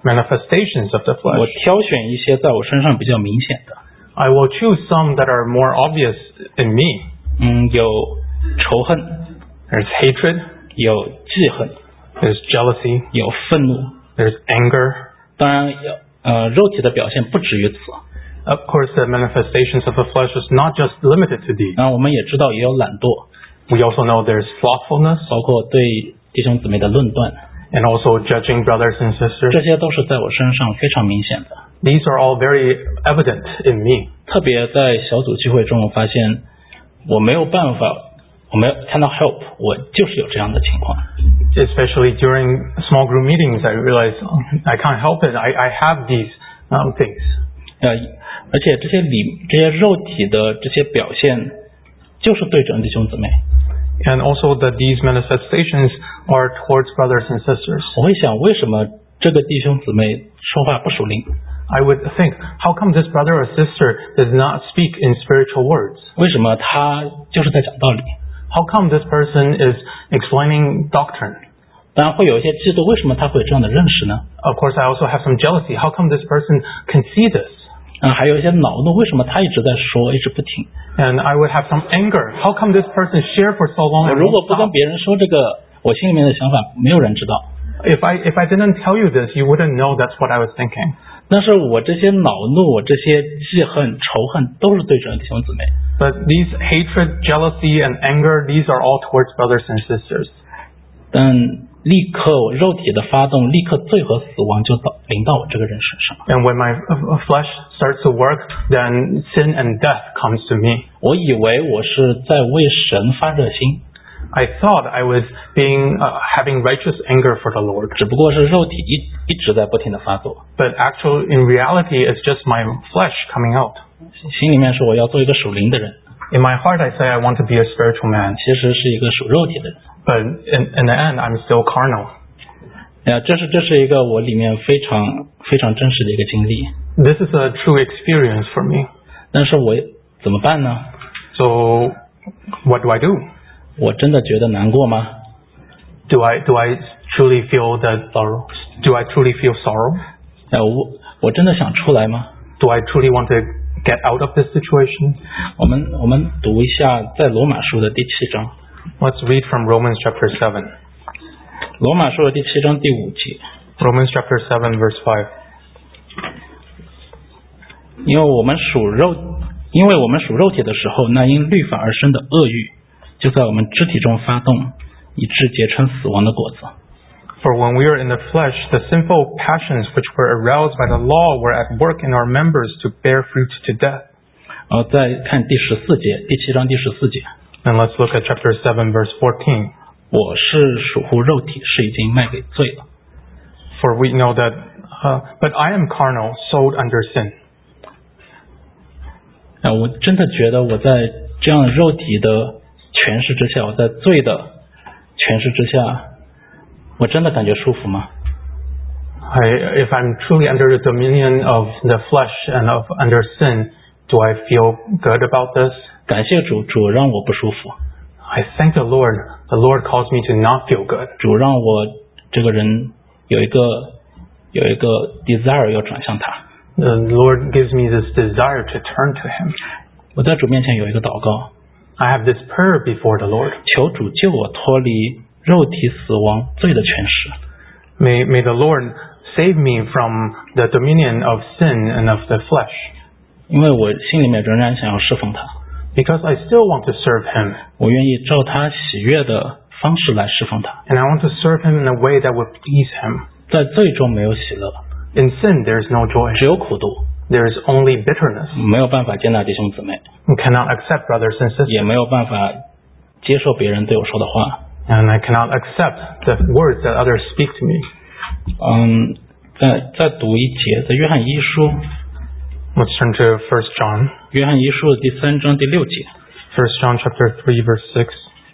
manifestations of the 我 flesh. 挑选一些在我身上比较明显的， I will choose some that are more obvious in me. 有仇恨， There's hatred, 有记恨， there's jealousy, 有愤怒。 there's anger. 当然，肉体的表现不止于此。 Of course, the manifestations of the flesh is not just limited to these. 那我们也知道也有懒惰， We also know there's slothfulness 包括对弟兄姊妹的论断， and also judging brothers and sisters. 这些都是在我身上非常明显的。 These are all very evident in me. 特别在小组聚会中，我发现我没有办法，我没有 cannot help， 我就是有这样的情况。 Especially during small group meetings, I realize I can't help it. I have these things. 而且这些肉体的这些表现，就是对准弟兄姊妹。 And also that these manifestations are towards brothers and sisters. 我会想，为什么这个弟兄姊妹说话不属灵？ I would think, how come this brother or sister does not speak in spiritual words? 为什么他就是在讲道理？ How come this person is explaining doctrine? 当然会有一些嫉妒，为什么他会有这样的认识呢？ Of course, I also have some jealousy. How come this person can see this? 还有一些恼怒，为什么他一直在说，一直不停？ And I would have some anger. How come this person shared for so long 我 and 如果 won't 不跟 stop? 别人说这个，我心里面的想法，没有人知道。 If I didn't tell you this, you wouldn't know that's what I was thinking. 但是我这些恼怒，我这些记恨、仇恨，都是对准弟兄姊妹。 But these hatred, jealousy, and anger, these are all towards brothers and sisters. 但立刻我肉体的发动，立刻罪和死亡就临到我这个人身上。 And when my flesh starts to work, then sin and death comes to me. 我以为我是在为神发热心， I thought I was having righteous anger for the Lord. 只不过是肉体一直在不停的发作， But actually, in reality, it's just my flesh coming out. 心里面说我要做一个属灵的人， In my heart, I say I want to be a spiritual man. 其实是一个属肉体的人。 But in the end, I'm still carnal. 这是一个我里面非常非常真实的一个经历。 This is a true experience for me. 但是我怎么办呢？ So, what do I do? 我真的觉得难过吗？ Do I truly feel that sorrow? Do I truly feel sorrow? 我真的想出来吗？ Do I truly want to get out of this situation? 我们读一下在罗马书的第7章。 Let's read from Romans chapter 7. 罗马书的第7章第5节。 Romans chapter 7 verse 5. 因为我们属肉体的时候，那因律法而生的恶欲，就在我们肢体中发动，以致结成死亡的果子。 For when we are in the flesh, the sinful passions which were aroused by the law were at work in our members to bear fruit to death. 再看第14节，第7章第14节。 And let's look at chapter 7 verse 14. 我是属乎肉体，是已经卖给罪了。 For we know that, but I am carnal, sold under sin. 我真的觉得我在这样肉体的权势之下，我在罪的权势之下，我真的感觉舒服吗？ If I'm truly under the dominion of the flesh and of under sin, do I feel good about this? 感谢主，主让我不舒服。 I thank the Lord. The Lord calls me to not feel good. 主让我这个人有一个 desire 要转向他。 The Lord gives me this desire to turn to Him. 我在主面前有一个祷告， I have this prayer before the Lord. 求主救我脱离肉体死亡罪的权势。 May the Lord save me from the dominion of sin and of the flesh. 因为我心里面仍然想要侍奉他， Because I still want to serve Him. 我愿意照他喜悦的方式来侍奉他。 And I want to serve Him in a way that would please Him. 在罪中没有喜乐， In sin, there is no joy. 只有苦毒， There is only bitterness. 没有办法接纳弟兄姊妹， You cannot accept brothers and 也 sisters. 没有办法接受别人对我说的话。 And I cannot accept the words that others speak to me. 再读一节，在约翰一书， Let's turn to 1 John. 约翰一书的第3章第6节， 1 John chapter 3 verse 6.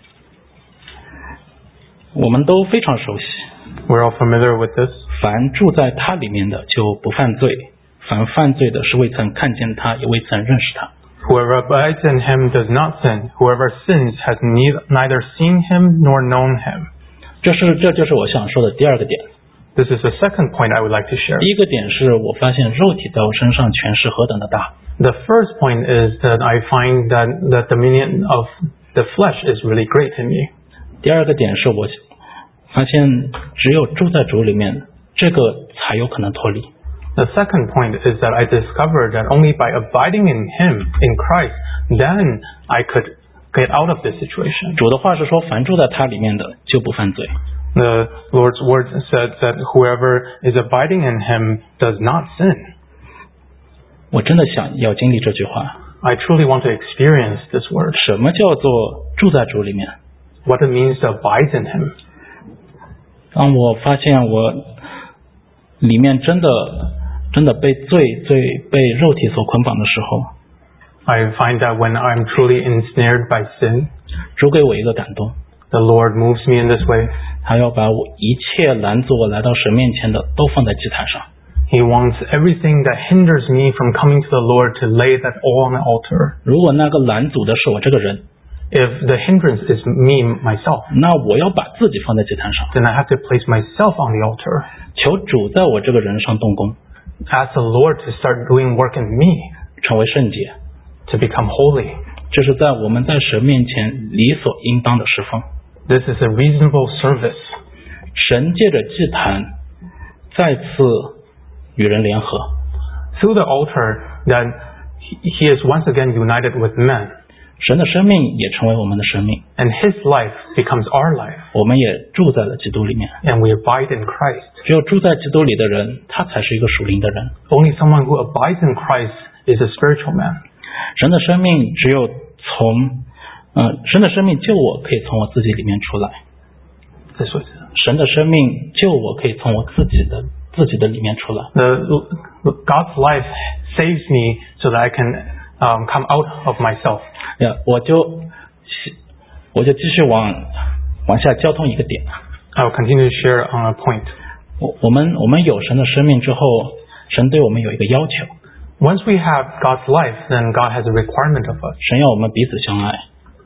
我们都非常熟悉。 We're all familiar with this. 凡住在他里面的就不犯罪，凡犯罪的是未曾看见他，也未曾认识他。 Whoever abides in Him does not sin. Whoever sins has neither seen Him nor known Him. 这就是我想说的第二个点。 This is the second point I would like to share. 第一个点是我发现肉体在我身上权势何等的大。 The first point is that I find that the dominion of the flesh is really great in me. 第二个点是我发现只有住在主里面，这个才有可能脱离。 The second point is that I discovered that only by abiding in Him, in Christ, then I could get out of this situation. 主的话是说，凡住在他里面的就不犯罪。 The Lord's word said that whoever is abiding in Him does not sin. 我真的想要经历这句话。 I truly want to experience this word. 什么叫做住在主里面？ What it means to abide in Him. 当我发现我里面真的被被肉体所捆绑的时候， I find that when I'm truly ensnared by sin, 主给我一个感动， the Lord moves me in this way. 他要把我一切拦阻我来到神面前的都放在祭坛上。 He wants everything that hinders me from coming to the Lord to lay that all on the altar. 如果那个拦阻的是我这个人， If the hindrance is me, myself, 那我要把自己放在祭坛上， then I have to place myself on the altar. 求主在我这个人上动工， Ask the Lord to start doing work in me, 成为圣洁。 to become holy. 这是在我们在神面前理所应当的侍奉。 This is a reasonable service. 神借着祭坛再次与人联合， Through the altar, that He is once again united with men, 神的生命也成为我们的生命， and His life becomes our life, 我们也住在了基督里面。 and we abide in Christ. 只有住在基督里的人，他才是一个属灵的人。 Only someone who abides in Christ is a spiritual man. 神的生命只有神的生命救我可以从我自己里面出来， This was 神的生命救我可以从我自己的里面出来。 God's life saves me so that I can come out of myself. 我就继续往下交通一个点。 I will continue to share on a point. 我们有神的生命之后，神对我们有一个要求， Once we have God's life, then God has a requirement of us. 神要我们彼此相爱。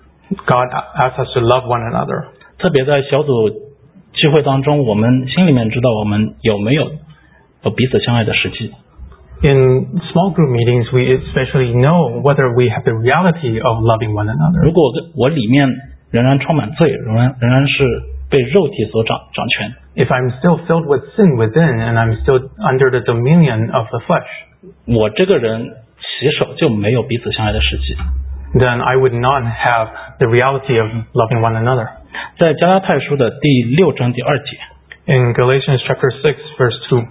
God asks us to love one another. 特别在小组聚会当中，我们心里面知道我们有没有彼此相爱的实际。 In small group meetings, we especially know whether we have the reality of loving one another. 如果我里面仍然充满罪，仍然是被肉体所掌权， If I'm still filled with sin within and I'm still under the dominion of the flesh, 我这个人起手就没有彼此相爱的实际。 then I would not have the reality of loving one another. 在加拉太书的第6章第2节， In Galatians chapter 6, verse 2,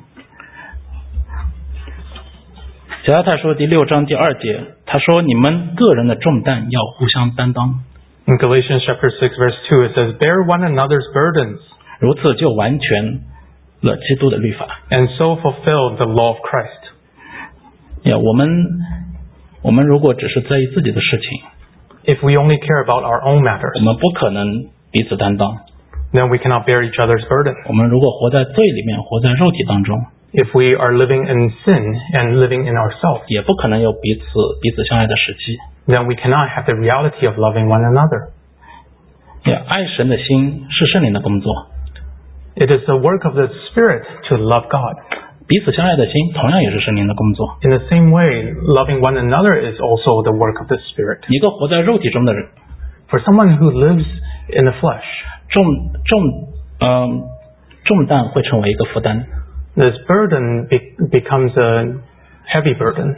加拉太书的第6章第2节，他说：“你们个人的重担要互相担当， in Galatians chapter 6, verse 2, it says, Bear one another's burdens, 如此就完全了基督的律法。” and so fulfill the law of Christ. 我们如果只是在意自己的事情， If we only care about our own matters, 我们不可能彼此担当。 then we cannot bear each other's burden. 我们如果活在罪里面，活在肉体当中， If we are living in sin and living in ourselves, 也不可能有彼此相爱的时机。 then we cannot have the reality of loving one another. 爱神的心是圣灵的工作， It is the work of the Spirit to love God. 彼此相爱的心同样也是圣灵的工作。 In the same way, loving one another is also the work of the Spirit. 一个活在肉体中的人， For someone who lives in the flesh, 重担会成为一个负担。 this burden becomes a heavy burden.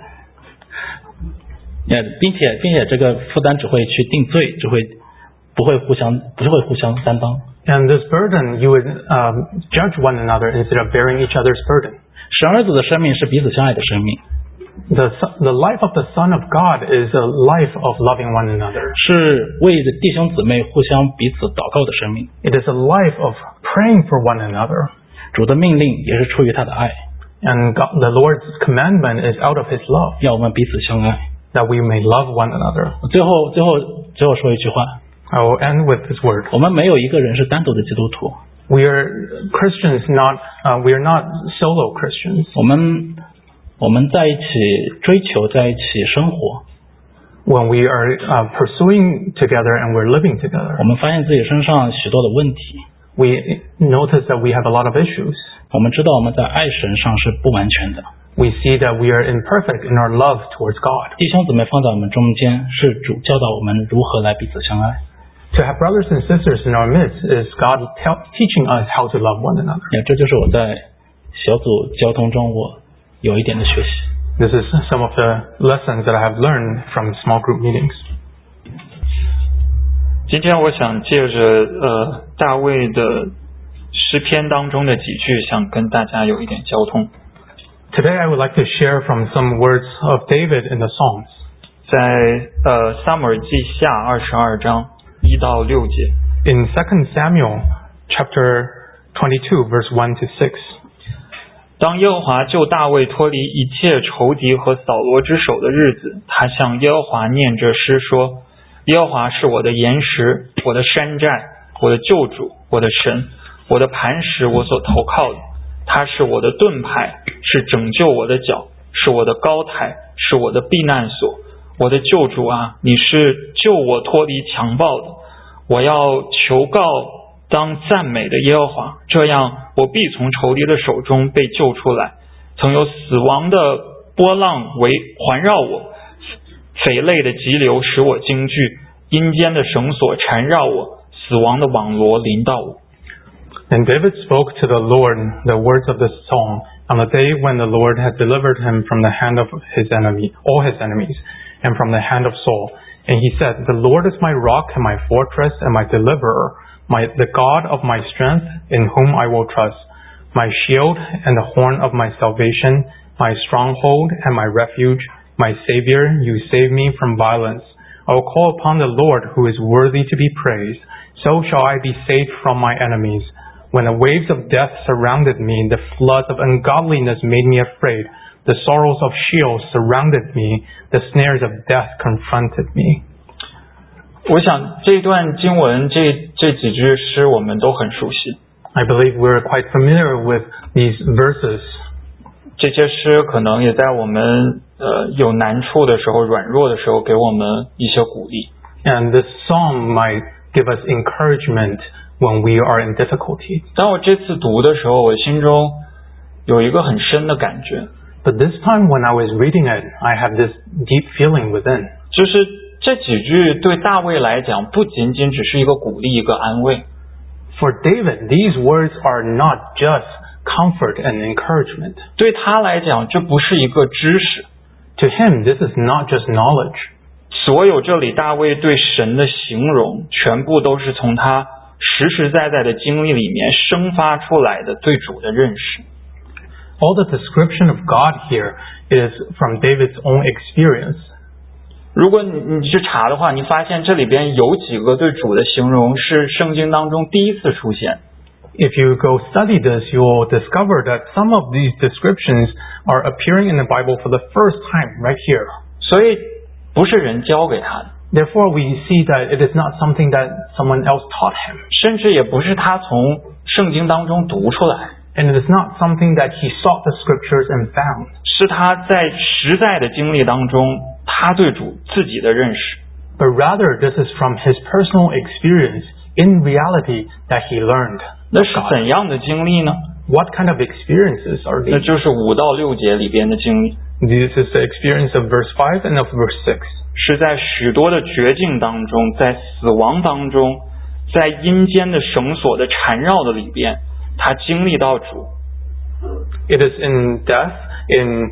并且这个负担只会去定罪，不会互相担当。 And this burden, you would judge one another instead of bearing each other's burden. 神儿子的生命是彼此相爱的生命， The life of the Son of God is a life of loving one another. 是为弟兄姊妹互相彼此祷告的生命。 It is a life of praying for one another. 主的命令也是出于他的爱， And the Lord's commandment is out of His love, 要我们彼此相爱。 that we may love one another. 最后说一句话， I will end with this word. 我们没有一个人是单独的基督徒， We are Christians, we are not solo Christians. 我们在一起追求，在一起生活。 When we are pursuing together and we're living together, 我们发现自己身上许多的问题， we notice that we have a lot of issues. 我们知道我们在爱神上是不完全的。 We see that we are imperfect in our love towards God. 弟兄姊妹放在我们中间，是主教导我们如何来彼此相爱。 To have brothers and sisters in our midst is God teaching us how to love one another. 这就是我在小组交通中我有一点的学习。 This is some of the lessons that I have learned from small group meetings. 今天我想借着大卫的诗篇当中的几句，想跟大家有一点交通。 Today I would like to share from some words of David in the Psalms. 在撒母耳记下22章1到6节。 In 2 Samuel chapter 22 verse 1 to 6. 当耶和华救大卫脱离一切仇敌和扫罗之手的日子，他向耶和华念着诗说：耶和华是我的岩石，我的山寨，我的救主，我的神，我的磐石，我所投靠的。他是我的盾牌，是拯救我的脚，是我的高台，是我的避难所。我的救主啊，你是救我脱离强暴的。我要求告当赞美的耶和华，这样我必从仇敌的手中被救出来。曾有死亡的波浪环绕我，匪类的急流使我惊惧，阴间的绳索缠绕我，死亡的网罗临到我。 And David spoke to the Lord the words of this song on the day when the Lord had delivered him from the hand of all his enemies, and from the hand of Saul. And he said, The Lord is my rock and my fortress and my deliverer, the God of my strength, in whom I will trust, my shield and the horn of my salvation, my stronghold and my refuge, my Savior, you save me from violence. I will call upon the Lord who is worthy to be praised. So shall I be saved from my enemies. When the waves of death surrounded me, the floods of ungodliness made me afraid. The sorrows of Sheol surrounded me. The snares of death confronted me. 我想这段经文这几句诗我们都很熟悉。 I believe we're quite familiar with these verses. 这些诗可能也在我们有难处的时候、软弱的时候给我们一些鼓励。 And this psalm might give us encouragement when we are in difficulty. 当我这次读的时候，我心中有一个很深的感觉。 But this time when I was reading it, I had this deep feeling within. 就是这几句对大卫来讲，不仅仅只是一个鼓励、一个安慰。 For David, these words are not just comfort and encouragement. 对他来讲，这不是一个知识。 To him, this is not just knowledge. 所有这里大卫对神的形容，全部都是从他实实在在的经历里面生发出来的对主的认识。 All the description of God here is from David's own experience. 如果你去查的话，你发现这里边有几个对主的形容是圣经当中第一次出现。 If you go study this, you will discover that some of these descriptions are appearing in the Bible for the first time right here. 所以不是人教给他的。 Therefore, we see that it is not something that someone else taught him. 甚至也不是他从圣经当中读出来。 And it is not something that he sought the scriptures and found. 是他在实在的经历当中，他对主自己的认识。 But rather, this is from his personal experience in reality that he learned. 那是怎样的经历呢？ What kind of experiences are these? 那就是5到6节里边的经历。 This is the experience of verse 5 and of verse 6. 是在许多的绝境当中，在死亡当中，在阴间的绳索的缠绕的里边，他经历到主。 It is in death, in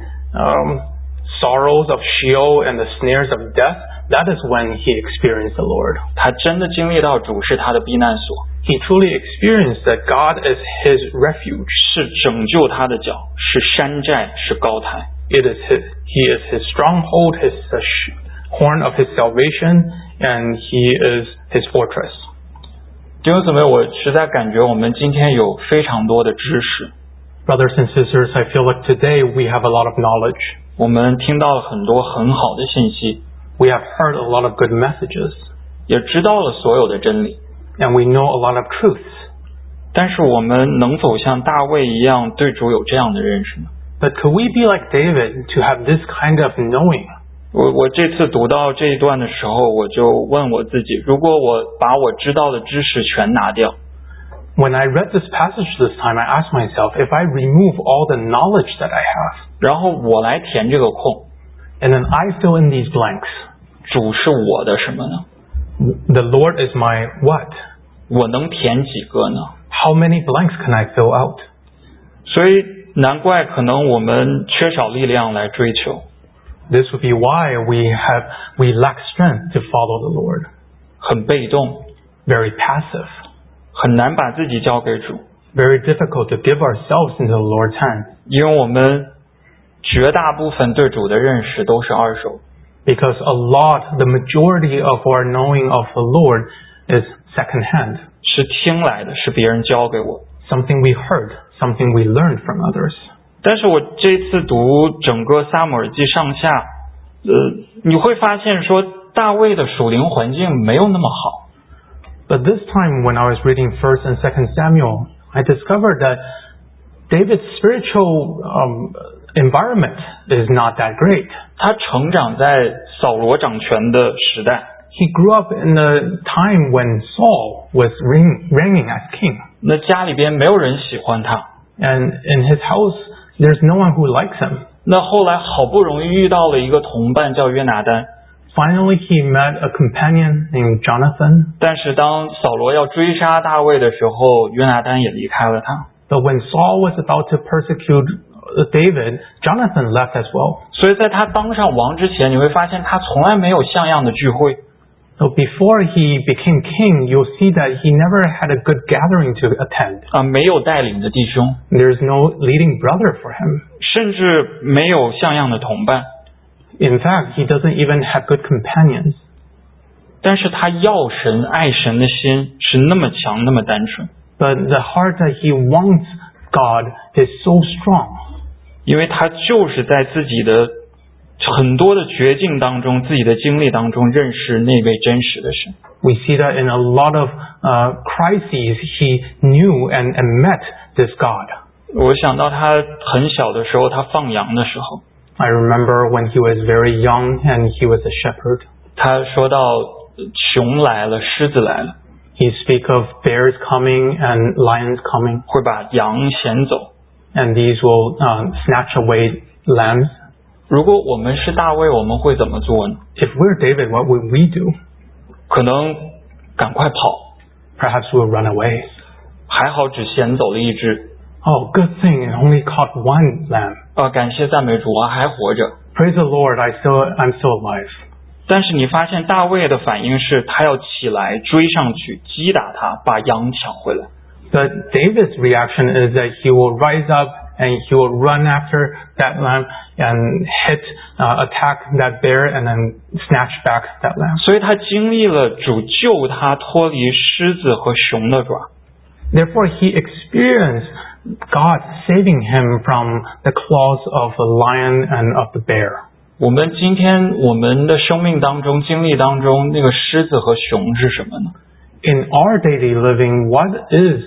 sorrows of Sheol and the snares of death, that is when he experienced the Lord. 他真的经历到主是他的避难所。 He truly experienced that God is his refuge. 是拯救他的脚，是山寨，是高台。 He is his stronghold, his horn of his salvation, and he is his fortress. 弟兄姊妹，我实在感觉我们今天有非常多的知识。 Brothers and sisters, I feel like today we have a lot of knowledge. 我们听到了很多很好的信息。 We have heard a lot of good messages. 也知道了所有的真理。 And we know a lot of truths. 但是我们能否像大卫一样对主有这样的认识呢？ But could we be like David to have this kind of knowing? 我这次读到这一段的时候，我就问我自己，如果我把我知道的知识全拿掉 When I read this passage this time, I asked myself, if I remove all the knowledge that I have, 然后我来填这个空， and then I fill in these blanks, 主是我的什么呢？ the Lord is my what? 我能填几个呢？ How many blanks can I fill out? 所以难怪可能我们缺少力量来追求， This would be why we lack strength to follow the Lord. 很被动， Very passive. 很难把自己交给主， Very difficult to give ourselves into the Lord's hand. 因为我们绝大部分对主的认识都是二手。 Because the majority of our knowing of the Lord is secondhand. 是听来的，是别人教给我。 Something we heard, something we learned from others. 但是我这次读整个撒母耳记上下，你会发现说大卫的属灵环境没有那么好。 But this time when I was reading 1st and 2nd Samuel, I discovered that David's spiritual environment is not that great. 他成长在扫罗掌权的时代， He grew up in a time when Saul was reigning as king. 那家里边没有人喜欢他。 And in his house, there's no one who likes him. 那后来好不容易遇到了一个同伴叫约拿单， Finally, he met a companion named Jonathan. 但是当扫罗要追杀大卫的时候，约拿单也离开了他。 But when Saul was about to persecute David, Jonathan left as well. 所以在他当上王之前，你会发现他从来没有像样的聚会。 So before he became king, you'll see that he never had a good gathering to attend. 没有带领的弟兄， There's no leading brother for him. 甚至没有像样的同伴。 In fact, he doesn't even have good companions. 但是他要神爱神的心是那么强，那么单纯。 But the heart that he wants God is so strong. 因为他就是在自己的很多的绝境当中，自己的经历当中认识那位真实的神。 We see that in a lot of crises, he knew and met this God. 我想到他很小的时候，他放羊的时候， I remember when he was very young and he was a shepherd. 他说到熊来了，狮子来了， He speaks of bears coming and lions coming, 会把羊衔走。 and these will snatch away lambs. 如果我们是大卫，我们会怎么做呢？ If we're David, what would we do? 可能赶快跑， Perhaps we'll run away. 还好只衔走了一只。 Oh, good thing, I only caught one lamb. 感谢赞美主，我还活着。 Praise the Lord, I'm still alive. 但是你发现大卫的反应是，他要起来追上去击打他，把羊抢回来。 But David's reaction is that he will rise up and he will run after that lamb and attack that bear and then snatch back that lamb. 所以他经历了主救他脱离狮子和熊的爪。 Therefore, he experienced God saving him from the claws of the lion and of the bear. 我们今天我们的生命当中经历当中，那个狮子和熊是什么呢？ In our daily living, what is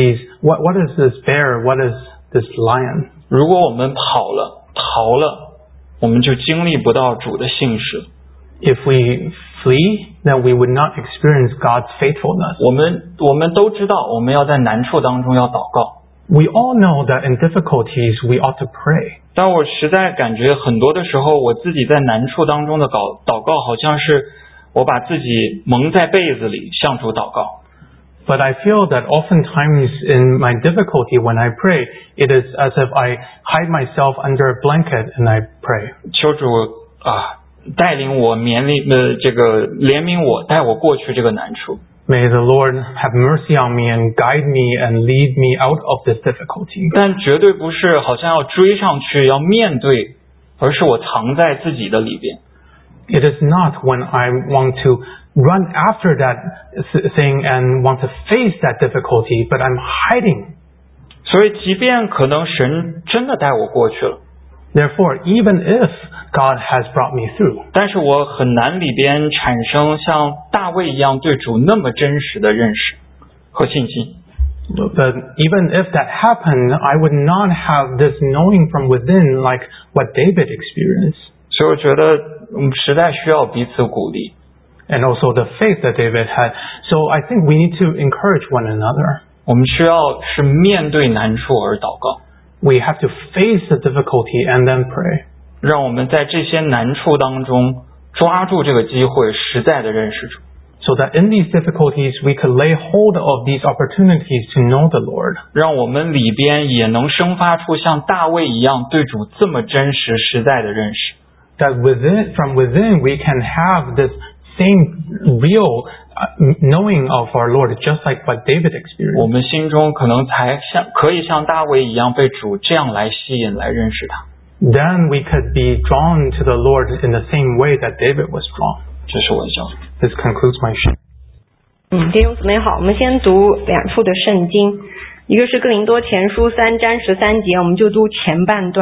this bear? What is this lion? 如果我们跑了逃了，我们就经历不到主的信实。 If we flee, then we would not experience God's faithfulness. 我们都知道，我们要在难处当中要祷告。 We all know that in difficulties we ought to pray. 但我实在感觉很多的时候，我自己在难处当中的祷告，好像是我把自己蒙在被子里向主祷告。 But I feel that oftentimes in my difficulty when I pray, it is as if I hide myself under a blanket and I pray. 求主带领我怜悯我，带我过去这个难处。 May the Lord have mercy on me and guide me and lead me out of this difficulty. 但绝对不是好像要追上去要面对，而是我藏在自己的里边。 It is not when I want to run after that thing and want to face that difficulty, but I'm hiding. 所以即便可能神真的带我过去了， Therefore, even if God has brought me through, 但是我很难里边产生像大卫一样对主那么真实的认识和信心。 but even if that happened, I would not have this knowing from within like what David experienced. 所以我觉得我们实在需要彼此鼓励。 And also the faith that David had. So I think we need to encourage one another. 我们需要是面对难处而祷告， We have to face the difficulty and then pray. 让我们在这些难处当中抓住这个机会，实在的认识主。 So that in these difficulties we could lay hold of these opportunities to know the Lord. 让我们里边也能生发出像大卫一样对主这么真实实在的认识。 That from within we can have this same real knowing of our Lord, just like what David 我 experienced. 们心中可能才可以像大卫一样被主这样来吸引来认识他。 Then we could be drawn to the Lord in the same way that David was drawn. 这是我的教导。 This concludes my share. 弟兄姊妹好，我们先读两处的圣经，一个是哥林多前书3章13节，我们就读前半节。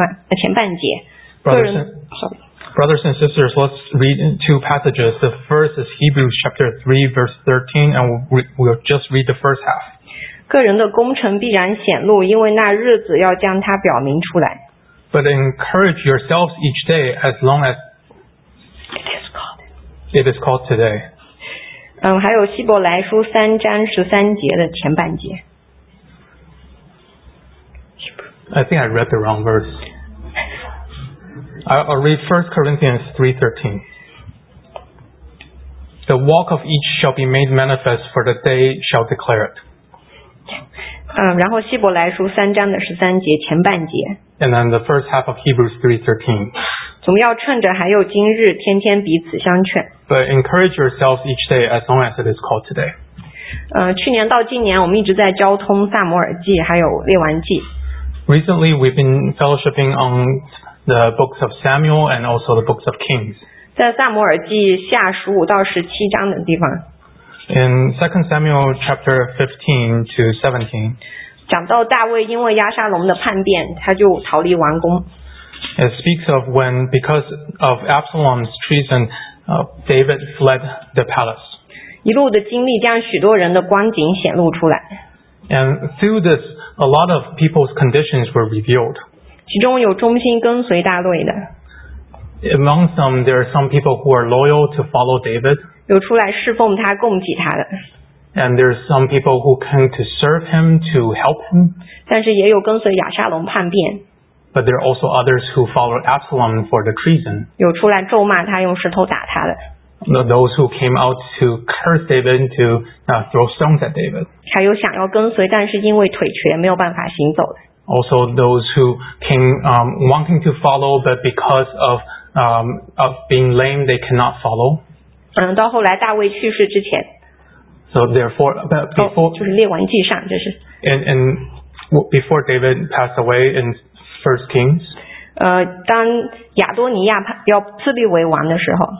Brothers and sisters, let's read two passages. The first is Hebrews chapter 3 verse 13, and we'll just read the first half. 个人的功成必然显露，因为那日子要将它表明出来。 But encourage yourselves each day as long as it is called today. 还有希伯来书3章13节的前半节。 I think I read the wrong verse. I'll read 1 Corinthians 3:13. The walk of each shall be made manifest, for the day shall declare it. 然后希伯来书3章的13节前半节。 And then the first half of Hebrews 3:13. 总要趁着还有今日，天天彼此相劝。 But encourage yourselves each day as long as it is called today. 去年到今年，我们一直在交通撒母耳记还有列王记。 Recently, we've been fellowshipping on the books of Samuel and also the books of Kings. 在撒母耳记下15到17章的地方， In 2 Samuel chapter 15 to 17, 讲到大卫因为押沙龙的叛变，他就逃离王宫。 it speaks of when, because of Absalom's treason, David fled the palace. 一路的经历将许多人的光景显露出来， And through this, a lot of people's conditions were revealed. 其中有忠心跟随大卫的， Amongst them, there are some people who are loyal to follow David, 有出来侍奉他、供给他的， and there's some people who came to serve him, to help him, 但是也有跟随押沙龙叛变， but there are also others who followed Absalom for the treason. 有出来咒骂他、用石头打他的， Those who came out to curse David, to throw stones at David. 还有想要跟随，但是因为腿瘸没有办法行走的。 Also those who came wanting to follow, but because of being lame, they cannot follow. 到后来大卫去世之前， So therefore, before 就是列王记上，这是 before David passed away in 1 Kings, 当亚多尼亚要自立为王的时候，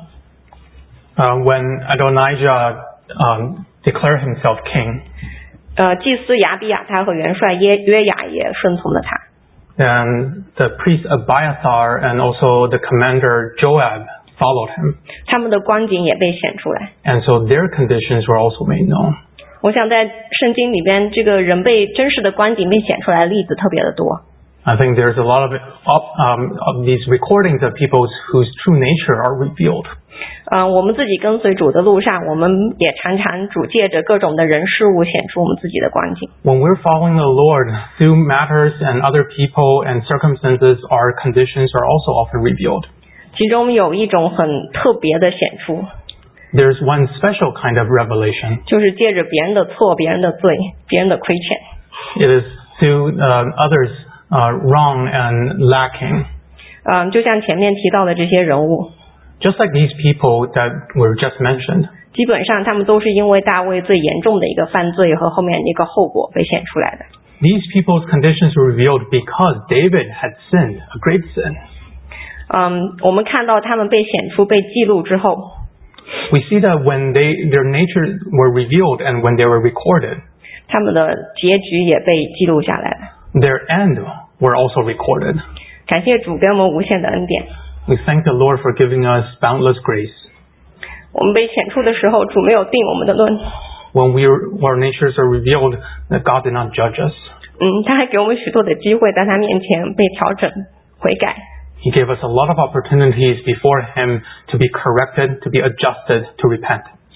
when Adonijah declared himself king, 祭司亚比亚他和元帅约雅也顺从了他。 and the priest Abiathar and also the commander Joab followed him. 他们的光景也被显出来。 And so their conditions were also made known. 我想在圣经里边，这个人被真实的光景被显出来的例子特别的多。 I think there's a lot of these recordings of people whose true nature are revealed. 我们自己跟随主的路上，我们也常常主借着各种的人事物显出我们自己的光景。 When we're following the Lord, through matters and other people and circumstances, our conditions are also often revealed. 其中有一种很特别的显出， There's one special kind of revelation. 就是借着别人的错、别人的罪、别人的亏欠。 It is through others' wrong and lacking. 就像前面提到的这些人物， Just like these people that were just mentioned. 基本上他们都是因为大卫最严重的一个犯罪和后面一个后果被显出来的。 These people's conditions were revealed because David had sinned, a great sin. 我们看到他们被显出、被记录之后， We see that when their nature were revealed and when they were recorded, 他们的结局也被记录下来了。 their end were also recorded. 感谢主给我们无限的恩典。 We thank the Lord for giving us boundless grace. 我们被显出的时候，主没有定我们的论。 When our natures are revealed, that God did not judge us. 他还给我们许多的机会，在他面前被调整、悔改。 He gave us a lot of opportunities before Him to be corrected, to be adjusted, to repent.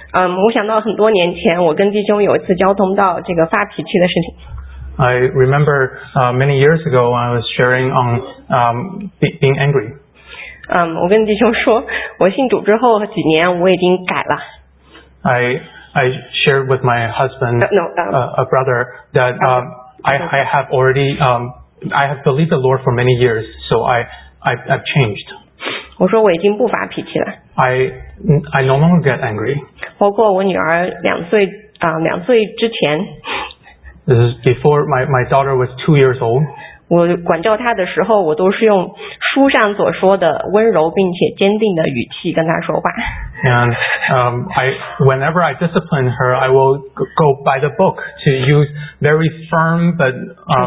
我想到很多年前我跟弟兄有一次交通到这个发脾气的事情。 I remember many years ago I was sharing on being angry. 我跟弟兄说，我信主之后几年我已经改了。 I shared with my husband, a brother, that I have already I have believed the Lord for many years, so I've changed. 我说我已经不发脾气了。 I no longer get angry. 包括我女儿2岁之前。 This is before my daughter was 2 years old. 我管教她的时候，我都是用书上所说的温柔并且坚定的语气跟她说话。 And whenever I discipline her, I will go by the book to use very firm but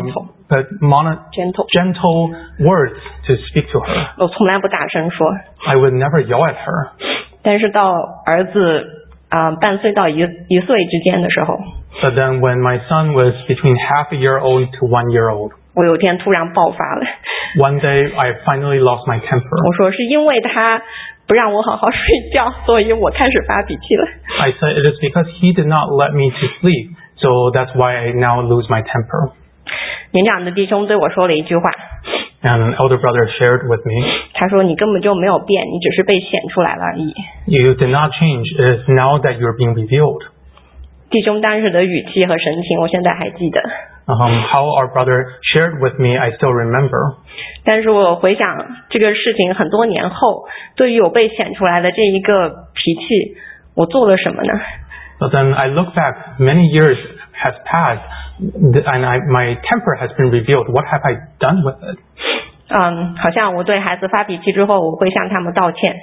gentle words to speak to her. 我从来不大声说。 I would never yell at her. 但是到儿子半岁到1岁之间的时候。 But then when my son was between half a year old to 1 year old. 我有天突然爆发了。 One day I finally lost my temper. 我说是因为他不让我好好睡觉，所以我开始发脾气了。 I said it is because he did not let me to sleep, so that's why I now lose my temper. 年长的弟兄对我说了一句话。 An elder brother shared with me. 他说你根本就没有变，你只是被显出来了而已。 You did not change. It is now that you are being revealed. 弟兄当时的语气和神情，我现在还记得。 How our brother shared with me, I still remember. 但是我回想这个事情很多年后，对于我被显出来的这一个脾气，我做了什么呢？ But then I look back, many years has passed, and my temper has been revealed. What have I done with it? 好像我对孩子发脾气之后，我会向他们道歉。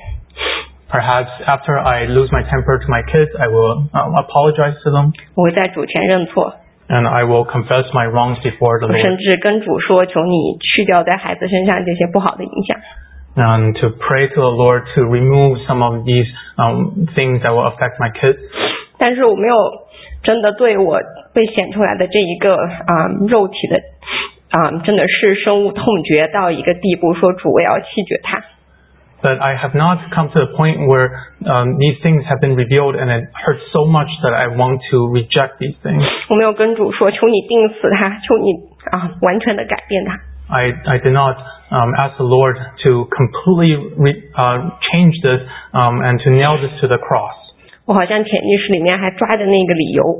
Perhaps after I lose my temper to my kids, I will apologize to them. 我会在主前认错。 And I will confess my wrongs before the Lord. 甚至跟主说，求你去掉在孩子身上这些不好的影响。 And to pray to the Lord to remove some of these things that will affect my kids. 但是我没有真的对我被显出来的这一个肉体的真的是深恶痛绝到一个地步，说主我要弃绝他。 But I have not come to the point where these things have been revealed and it hurts so much that I want to reject these things. 我没有跟主说，求你定死他，求你完全的改变他。 I did not ask the Lord to completely change this and to nail this to the cross. 我好像潜意识里面还抓着那个理由。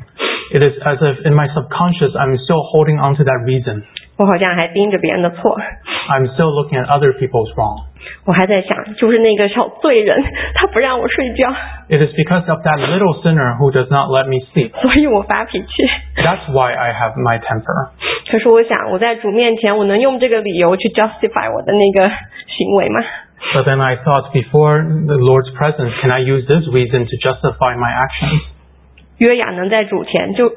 It is as if in my subconscious I'm still holding on to that reason. 我好像还盯着别人的错。 I'm still looking at other people's wrong. 我还在想，就是那个小罪人，他不让我睡觉。 It is because of that little sinner who does not let me sleep. 所以我发脾气。 That's why I have my temper. 可是我想，我在主面前，我能用这个理由去 justify 我的那个行为吗？ But then I thought, before the Lord's presence, can I use this reason to justify my actions? 约雅能在主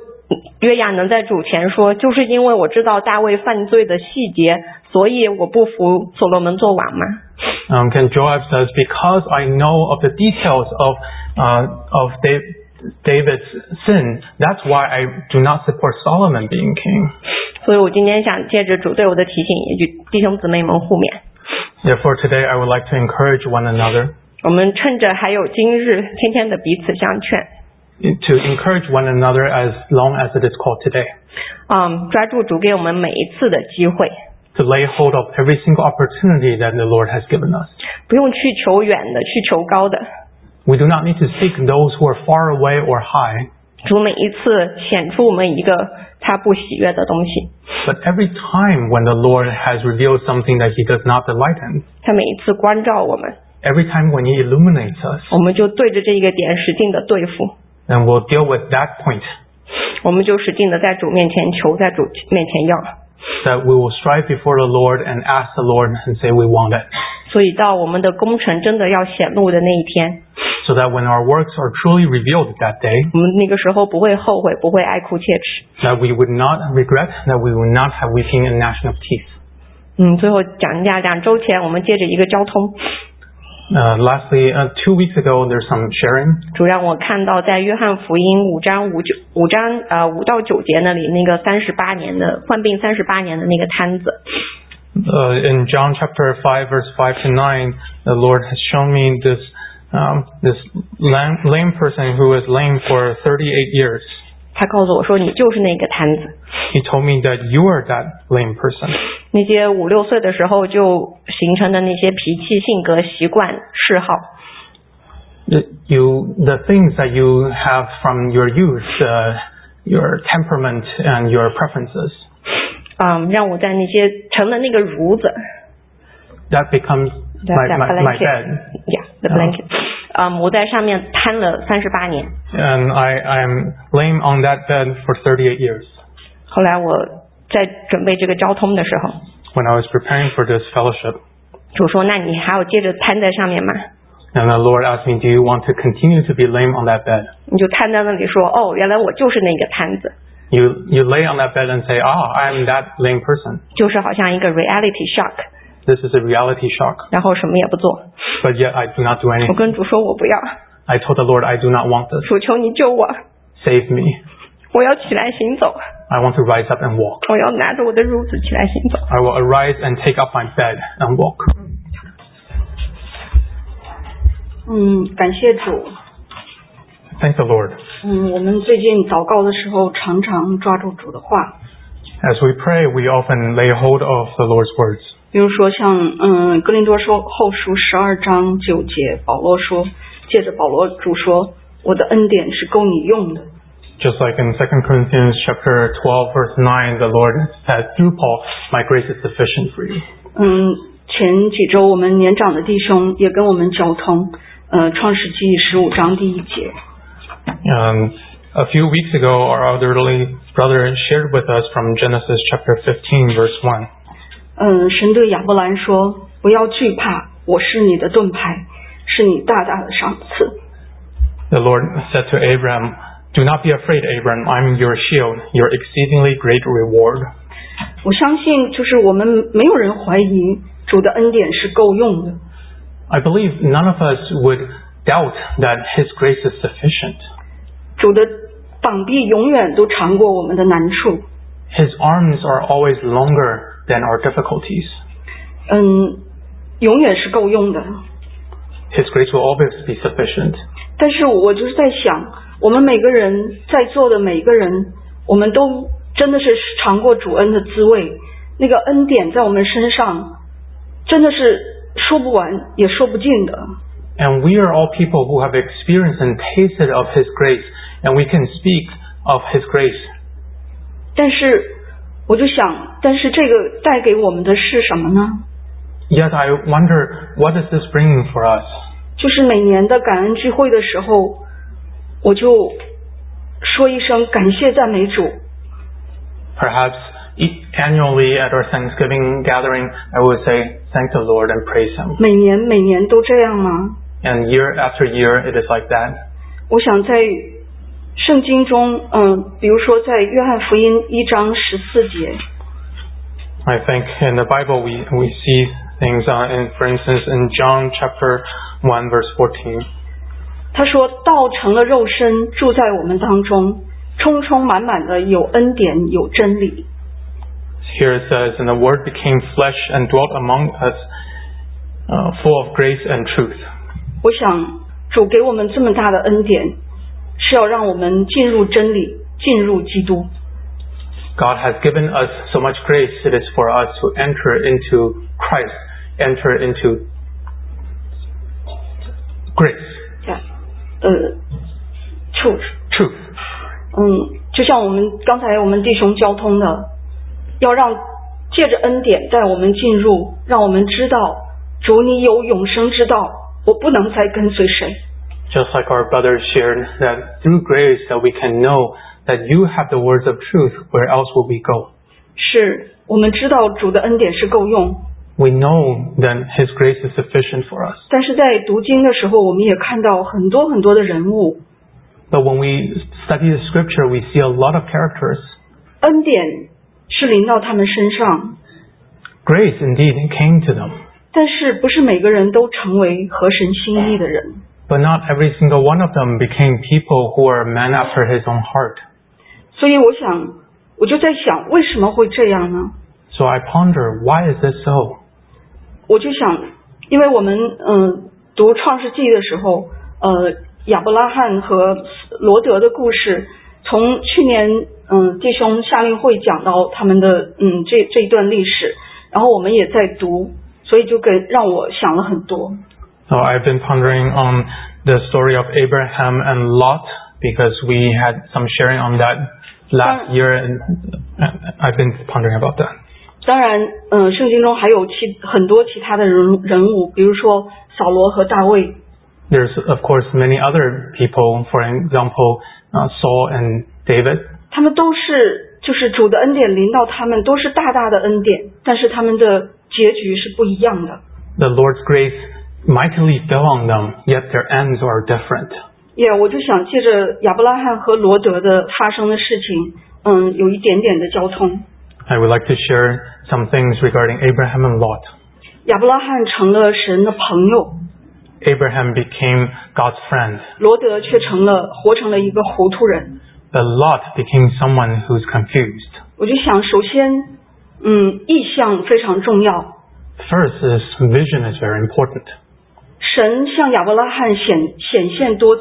前说，就是因为我知道大卫犯罪的细节，所以我不服所罗门做王吗？ King Joab says, because I know of the details of David's sin, that's why I do not support Solomon being king. 所以我今天想借着主对我的提醒，也与弟兄姊妹们互勉。 Therefore, today I would like to encourage one another. 我们趁着还有今日，天天的彼此相劝。 To encourage one another as long as it is called today. 抓住主给我们每一次的机会。 To lay hold of every single opportunity that the Lord has given us. 不用去求远的，去求高的。 We do not need to seek those who are far away or high. 主每一次显出我们一个他不喜悦的东西。 But every time when the Lord has revealed something that He does not delight in. 他每一次关照我们。 Every time when He illuminates us. 我们就对着这一个点使劲的对付。 And we'll deal with that point. 我们就使劲的在主面前求，在主面前要。 That we will strive before the Lord and ask the Lord and say we want it. 所以到我们的工程真的要显露的那一天。 So that when our works are truly revealed that day. 我们那个时候不会后悔，不会哀哭切齿。 That we would not regret, that we would not have weeping and gnashing of teeth. 最后讲一下2周前我们借着一个交通。 Lastly, 2 weeks ago, there's some sharing. 主让我看到在约翰福音5章5到9节那里那个38年的患病38年的那个摊子。 In John chapter 5 verse 5 to 9, the Lord has shown me this this lame person who was lame for 38 years. 他告诉我说你就是那个瘫子。 He told me that you are that lame person. 那些5、6岁的时候就形成的那些脾气、性格、习惯、嗜好。 The things that you have from your youth, your temperament and your preferences. 让我在那些成了那个褥子。 That becomes my bed. Yeah, the blanket. 我在上面瘫了38年。 And I am laying on that bed for 38 years. 后来我在准备这个交通的时候， When I was preparing for this fellowship, 主说：“那你还要接着瘫在上面吗？” and the Lord asked me, "Do you want to continue to be lame on that bed?" 你就瘫在那里说：“哦，原来我就是那个瘫子。” You lay on that bed and say, I am that lame person. 就是好像一个 reality shock. This is a reality shock. 然后什么也不做。 But yet I do not do 我 anything. 跟主说我不要， I told the Lord I do not want this. 主求你救我， Save me. 我要起来行走， I want to rise up and walk. 我要拿着我的褥子起来行走。 I will arise and take up my bed and walk. 感谢主。 Thank the Lord. 我们最近祷告的时候，常常抓住主的话。 As we pray, we often lay hold of the Lord's words. 比如说像哥林多后书12章9节，保罗说，借着保罗主说，我的恩典是够你用的。 Just like in 2 Corinthians chapter 12 verse 9, the Lord said through Paul, my grace is sufficient for you. 前几周我们年长的弟兄也跟我们交通，创世纪15章第1节。 A few weeks ago, our elderly brother shared with us from Genesis chapter 15 verse 1. 神对亚伯兰说，不要惧怕，我是你的盾牌，是你大大的赏赐。 The Lord said to Abram, do not be afraid, Abram, I'm your shield, your exceedingly great reward. 我相信就是我们没有人怀疑主的恩典是够用的。 I believe none of us would doubt that His grace is sufficient. 主的膀臂永远都长过我们的难处。 His arms are always longer than our difficulties. 永远是够用的。 His grace will always be sufficient. 但是我就是在想，我们每个人在座的每个人，我们都真的是尝过主恩的滋味，那个恩典在我们身上真的是说不完也说不尽的。 And we are all people who have experienced and tasted of His grace, and we can speak of His grace. 但是我就想，但是这个带给我们的是什么呢？ Yet I wonder, what is this bringing for us? 就是每年的感恩聚会的时候，我就说一声感谢赞美主。 Perhaps annually at our Thanksgiving gathering, I would say, thank the Lord and praise Him. 每年都这样吗？ And year after year, it is like that. 我想在圣经中，比如说在约翰福音1章14节。 I think in the Bible we see things for instance, in John chapter 1 verse 14. 他说道成了肉身，住在我们当中，充充满满的有恩典有真理。 Here it says, and the Word became flesh and dwelt among us, full of grace and truth. 我想主给我们这么大的恩典，是要让我们进入真理，进入基督。 God has given us so much grace, it is for us to enter into Christ, enter into grace. Truth. 就像我们刚才我们弟兄交通的，要让借着恩典带我们进入，让我们知道主你有永生之道，我不能再跟随谁。 Just like our brothers shared, that through grace that we can know that you have the words of truth, where else will we go? 是我们知道主的恩典是够用。 We know that His grace is sufficient for us. 但是在读经的时候，我们也看到很多很多的人物。 But when we study the scripture, we see a lot of characters. 恩典是临到他们身上。 Grace indeed came to them. 但是不是每个人都成为合神心意的人。 But not every single one of them became people who are men after His own heart. 所以我就在想，为什么会这样呢？ So I ponder, why is this so? 我就想，因为我们读创世纪的时候，亚伯拉罕和罗德的故事，从去年弟兄夏令会讲到他们的这一段历史，然后我们也在读，所以就让我想了很多。 So I've been pondering on the story of Abraham and Lot because we had some sharing on that last year, and I've been pondering about that. 当然，圣经中还有很多其他的人物，比如说扫罗和大卫。 There's of course many other people, for example, Saul and David. 他们都是就是主的恩典临到他们，都是大大的恩典，但是他们的结局是不一样的。 The Lord's grace mightily fell on them, yet their ends are different. 我就想借着亚伯拉罕和罗德的发生的事情，有一点点的交通。 I would like to share some things regarding Abraham and Lot. 亚伯拉罕成了神的朋友， Abraham became God's friend. 罗德却活成了一个糊涂人。 But Lot became someone who's confused. 我就想，首先，意象非常重要。 First is vision is very important. 神向亚伯拉罕显现多次。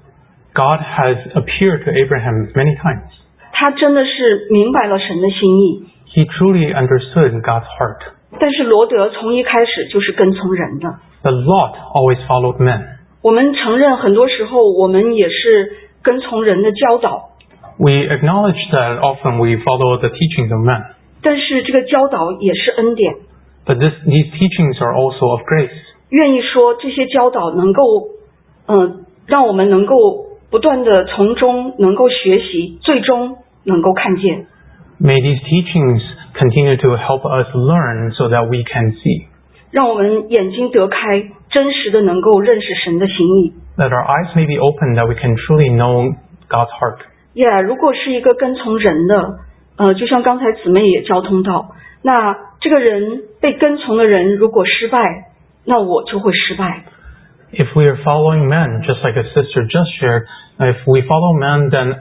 God has appeared to Abraham many times. 他真的是明白了神的心意。 He truly understood God's heart. 但是罗德从一开始就是跟从人的。 But Lot always followed men. 我们承认很多时候我们也是跟从人的教导。 We acknowledge that often we follow the teachings of men. 但是这个教导也是恩典。 But these teachings are also of grace. 愿意说这些教导能够，让我们能够不断的从中能够学习，最终能够看见。 May these teachings continue to help us learn so that we can see. 让我们眼睛得开，真实的能够认识神的心意。 That our eyes may be open, that we can truly know God's heart. 如果是一个跟从人的，就像刚才姊妹也交通到，那这个人被跟从的人如果失败，那我就会失败。 If we are following men, just like a sister just shared, if we follow men, then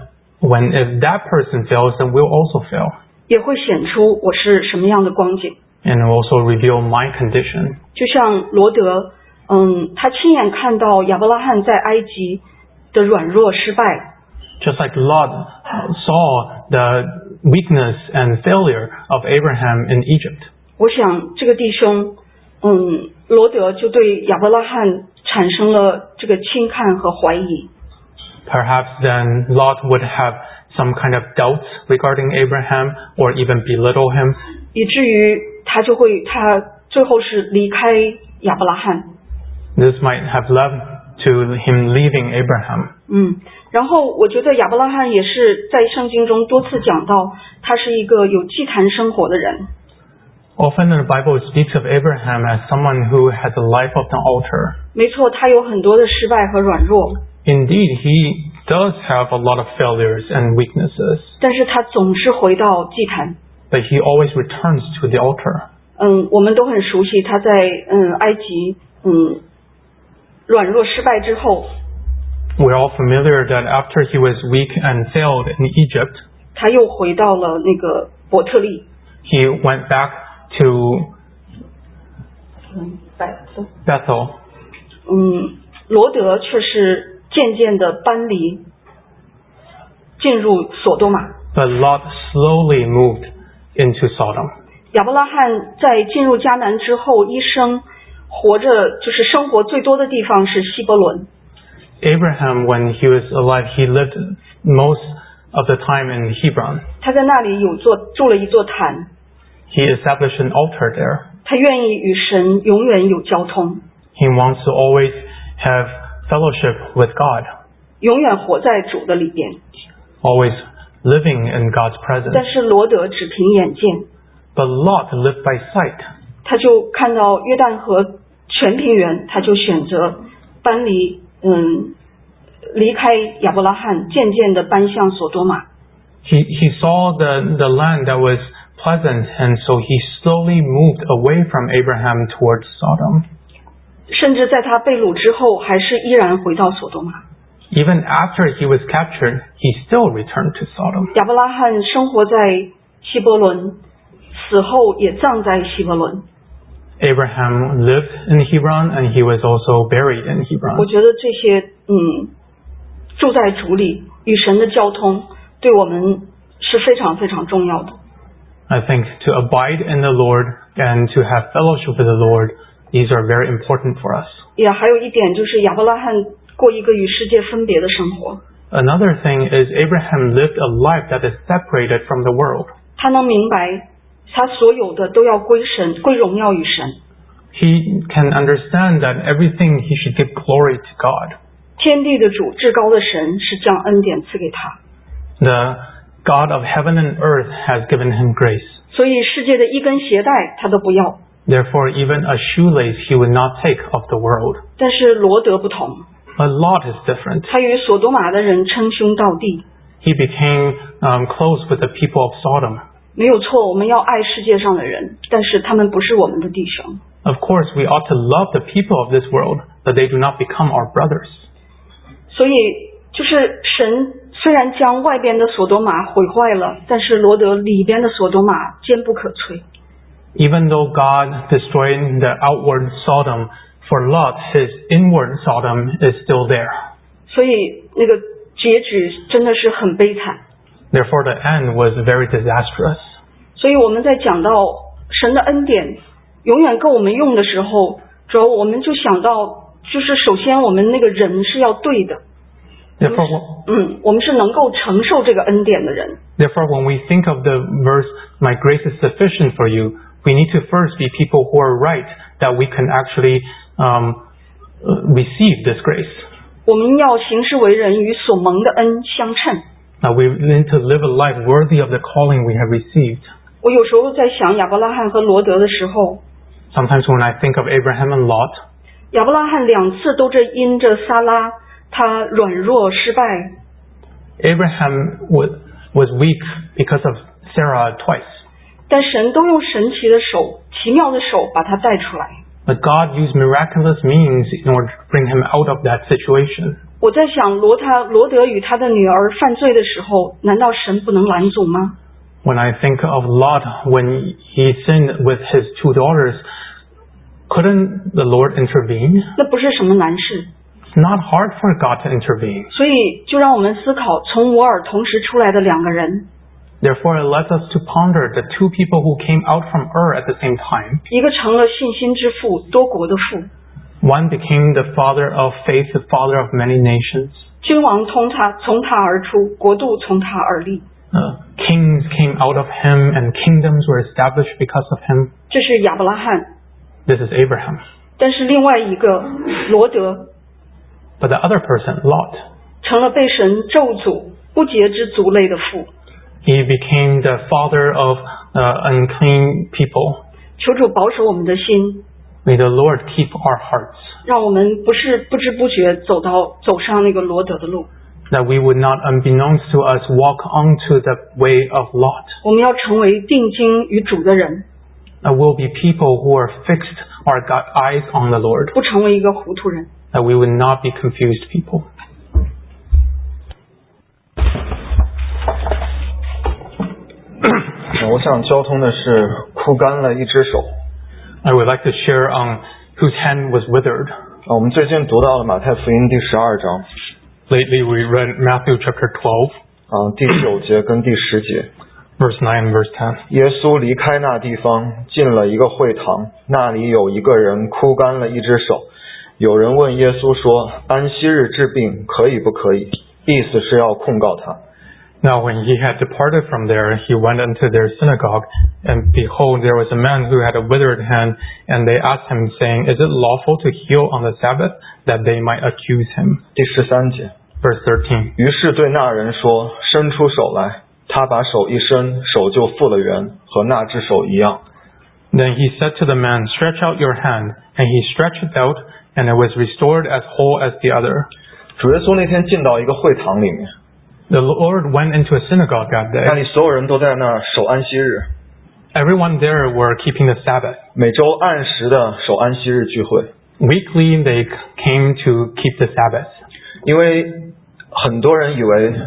if that person fails, then we'll also fail. 也会显出我是什么样的光景。 And also reveal my condition. 就像罗德，他亲眼看到亚伯拉罕在埃及的软弱失败。 Just like Lot saw the weakness and failure of Abraham in Egypt. 我想这个弟兄，罗德就对亚伯拉罕产生了这个轻看和怀疑。 Perhaps then Lot would have some kind of doubts regarding Abraham or even belittle him. 以至于他最后是离开亚伯拉罕。 This might have led to him leaving Abraham. 然后我觉得亚伯拉罕也是在圣经中多次讲到，他是一个有祭坛生活的人。 Often in the Bible it speaks of Abraham as someone who has a life of the altar. 没错，他有很多的失败和软弱。 Indeed, he does have a lot of failures and weaknesses. 但是他总是回到祭坛。 But he always returns to the altar. 我们都很熟悉他在埃及软弱失败之后。 We're all familiar that after he was weak and failed in Egypt, 他又回到了那个伯特利。 He went back to Bethel. 罗德却是渐渐的搬离，进入索多玛。 But Lot slowly moved into Sodom. 亚伯拉罕在进入迦南之后，一生活着就是生活最多的地方是希伯伦。 Abraham, when he was alive, he lived most of the time in Hebron. 他在那里筑了一座坛。 He established an altar there. 他愿意与神永远有交通。 He wants to always have fellowship with God. 永远活在主的里边。 Always living in God's presence. 但是罗德只凭眼见。 But Lot lived by sight. 他就看到约旦河全平原，他就选择搬离，离开亚伯拉罕，渐渐的搬向索多玛。 He saw the land that was pleasant, and so he slowly moved away from Abraham towards Sodom. 甚至在他被掳之后，还是依然回到索多玛。 Even after he was captured, he still returned to Sodom. 亚伯拉罕生活在希伯伦，死后也葬在希伯伦。 Abraham lived in Hebron and he was also buried in 我 Hebron. 觉得这些住在主里与神的交通对我们是非常非常重要的。 I think to abide in the Lord and to have fellowship with the Lord, these are very important for us. 也还有一点就是亚伯拉罕过一个与世界分别的生活， Another thing is Abraham lived a life that is separated from the world. 他能明白他所有的都要归神，归荣耀与神。 He can understand that everything he should give glory to God. 天地的主，至高的神是将恩典赐给他， The God of heaven and earth has given him grace. 所以世界的一根鞋带他都不要。 Therefore, even a shoelace he would not take of the world. 但是罗德不同， But Lot is different. 他与所多玛的人称兄道弟。 He became close with the people of Sodom. 没有错，我们要爱世界上的人，但是他们不是我们的弟兄。 Of course, we ought to love the people of this world, but they do not become our brothers. 所以就是神虽然将外边的所多玛毁坏了，但是罗德里边的所多玛坚不可摧。 Even though God destroyed the outward Sodom, for Lot, his inward Sodom is still there. 所以那个结局真的是很悲惨。 Therefore, the end was very disastrous. 所以我们在讲到神的恩典永远够我们用的时候，主要我们就想到，就是首先我们那个人是要对的。 Therefore, 我们是能够承受这个恩典的人。 Therefore, when we think of the verse, "My grace is sufficient for you," we need to first be people who are right, that we can actually receive this grace. 我们要行事为人与所蒙的恩相称。 Now we need to live a life worthy of the calling we have received. 我有时候在想亚伯拉罕和罗德的时候， Sometimes when I think of Abraham and Lot, 亚伯拉罕2次都是因着撒拉他软弱失败， Abraham was weak because of Sarah twice. 但神都用神奇的手、奇妙的手把他带出来。 But God used miraculous means in order to bring him out of that situation. 我在想罗德与他的女儿犯罪的时候，难道神不能拦阻吗？ When I think of Lot, when he sinned with his 2 daughters, couldn't the Lord intervene? 那不是什么难事。 It's not hard for God to intervene. 所以就让我们思考从摩尔同时出来的2个人， Therefore, it lets us to ponder the 2 people who came out from at the same time. 一个成了信心之父，多国的父。 One became the father of faith, the father of many nations. 君王从他而出，国度从他而立。 Kings came out of him and kingdoms were established because of him. 这是亚伯拉罕。 This is Abraham. 但是另外一个罗德， But the other person, Lot, 成了被神咒诅不洁之族类的父。 he became the father of unclean people. 求主保守我们的心， May the Lord keep our hearts, 让我们不知不觉走上那个罗德的路。 that we would not, unbeknownst to us, walk onto the way of Lot. 我们要成为定睛于主的人， That we'll be people who are fixed or got eyes on the Lord. 不成为一个糊涂人。 That we would not be confused people. 我想交通的是枯干了一只手。 I would like to share on whose hand was withered. 我们最近读到了马太福音第12章。 Lately we read Matthew chapter 12. 第9节跟第10节。 Verse 9 and verse 10. 耶稣离开那地方，进了一个会堂，那里有一个人枯干了一只手。有人问耶稣说：“安息日治病可以不可以？”意思是要控告他。 Now when he had departed from there, he went into their synagogue, and behold, there was a man who had a withered hand, and they asked him, saying, "Is it lawful to heal on the Sabbath?" That they might accuse him. 第13节。 Verse 13. 于是对那人说：“伸出手来。”他把手一伸，手就复了原，和那只手一样。 Then he said to the man, "Stretch out your hand." And he stretched it out, and it was restored as whole as the other. 主耶稣那天进到一个会堂里面。 The Lord went into a synagogue that 那 day. 里所有人都在那儿守安息日。 Everyone there were keeping the Sabbath. 每周按时的守安息日聚会。 Weekly they came to keep the Sabbath. 因为很多人以为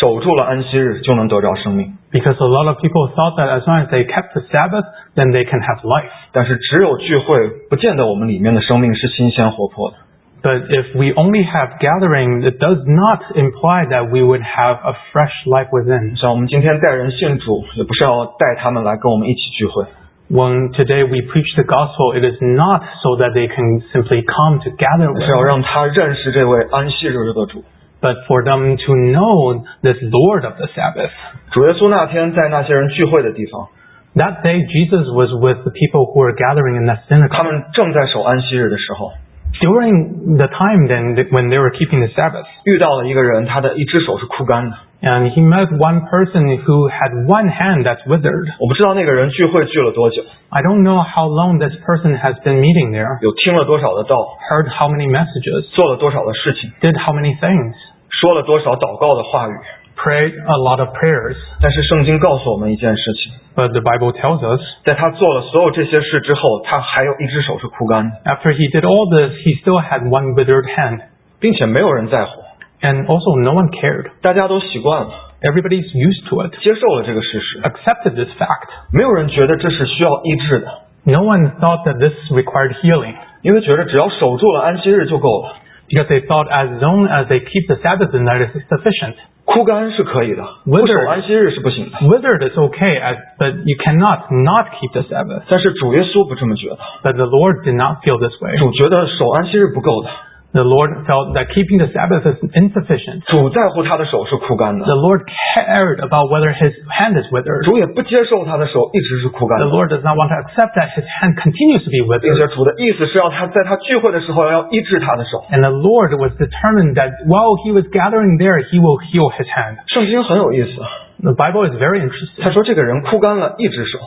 守住了安息日就能得着生命。 Because a lot of people thought that as long as they kept the Sabbath, then they can have life. 但是只有聚会，不见得我们里面的生命是新鲜活泼的。 But if we only have gathering, it does not imply that we would have a fresh life within. 像我们今天带人信主，也不是要带他们来跟我们一起聚会， When today we preach the gospel, it is not so that they can simply come to gather 是要 with us, 让他认识这位安息日的主。 but for them to know this Lord of the Sabbath. 主耶稣那天在那些人聚会的地方， That day, Jesus was with the people who were gathering in that 他 synagogue. 们正在守安息日的时候， During the time then when they were keeping the Sabbath, 遇到了一个人，他的一只手是枯干的。 and he met one person who had one hand that's withered. 我不知道那个人聚会聚了多久， I don't know how long this person has been meeting there, 有听了多少的道， heard how many messages, 做了多少的事情， did how many things, 说了多少祷告的话语。 prayed a lot of prayers. 但是圣经告诉我们一件事情， But the Bible tells us, 在他做了所有这些事之后，他还有一只手是枯干的， after he did all this, he still had one withered hand. 并且没有人在乎， And also no one cared. 大家都习惯了， Everybody's used to it, 接受了这个事实， accepted this fact. 没有人觉得这是需要医治的， No one thought that this required healing, 因为觉得只要守住了安息日就够了。 because they thought as long as they keep the Sabbath, then that is sufficient. 枯干是可以的，不守安息日是不行的。 Withered is okay, but you cannot not keep the Sabbath. 但是主耶稣不这么觉得， But the Lord did not feel this way. 主觉得守安息日不够的， The Lord felt that keeping the Sabbath is insufficient. 主在乎他的手是枯干的， The Lord cared about whether his hand is withered. 主也不接受他的手一直是枯干 The 的， Lord does not want to accept that his hand continues to be 并 withered. 且主的意思是要他在他聚会的时候要医治他的手。 And the Lord was determined that while he was gathering there, he will heal his hand. 圣经很有意思， The Bible is very interesting. 他说这个人枯干了一只手，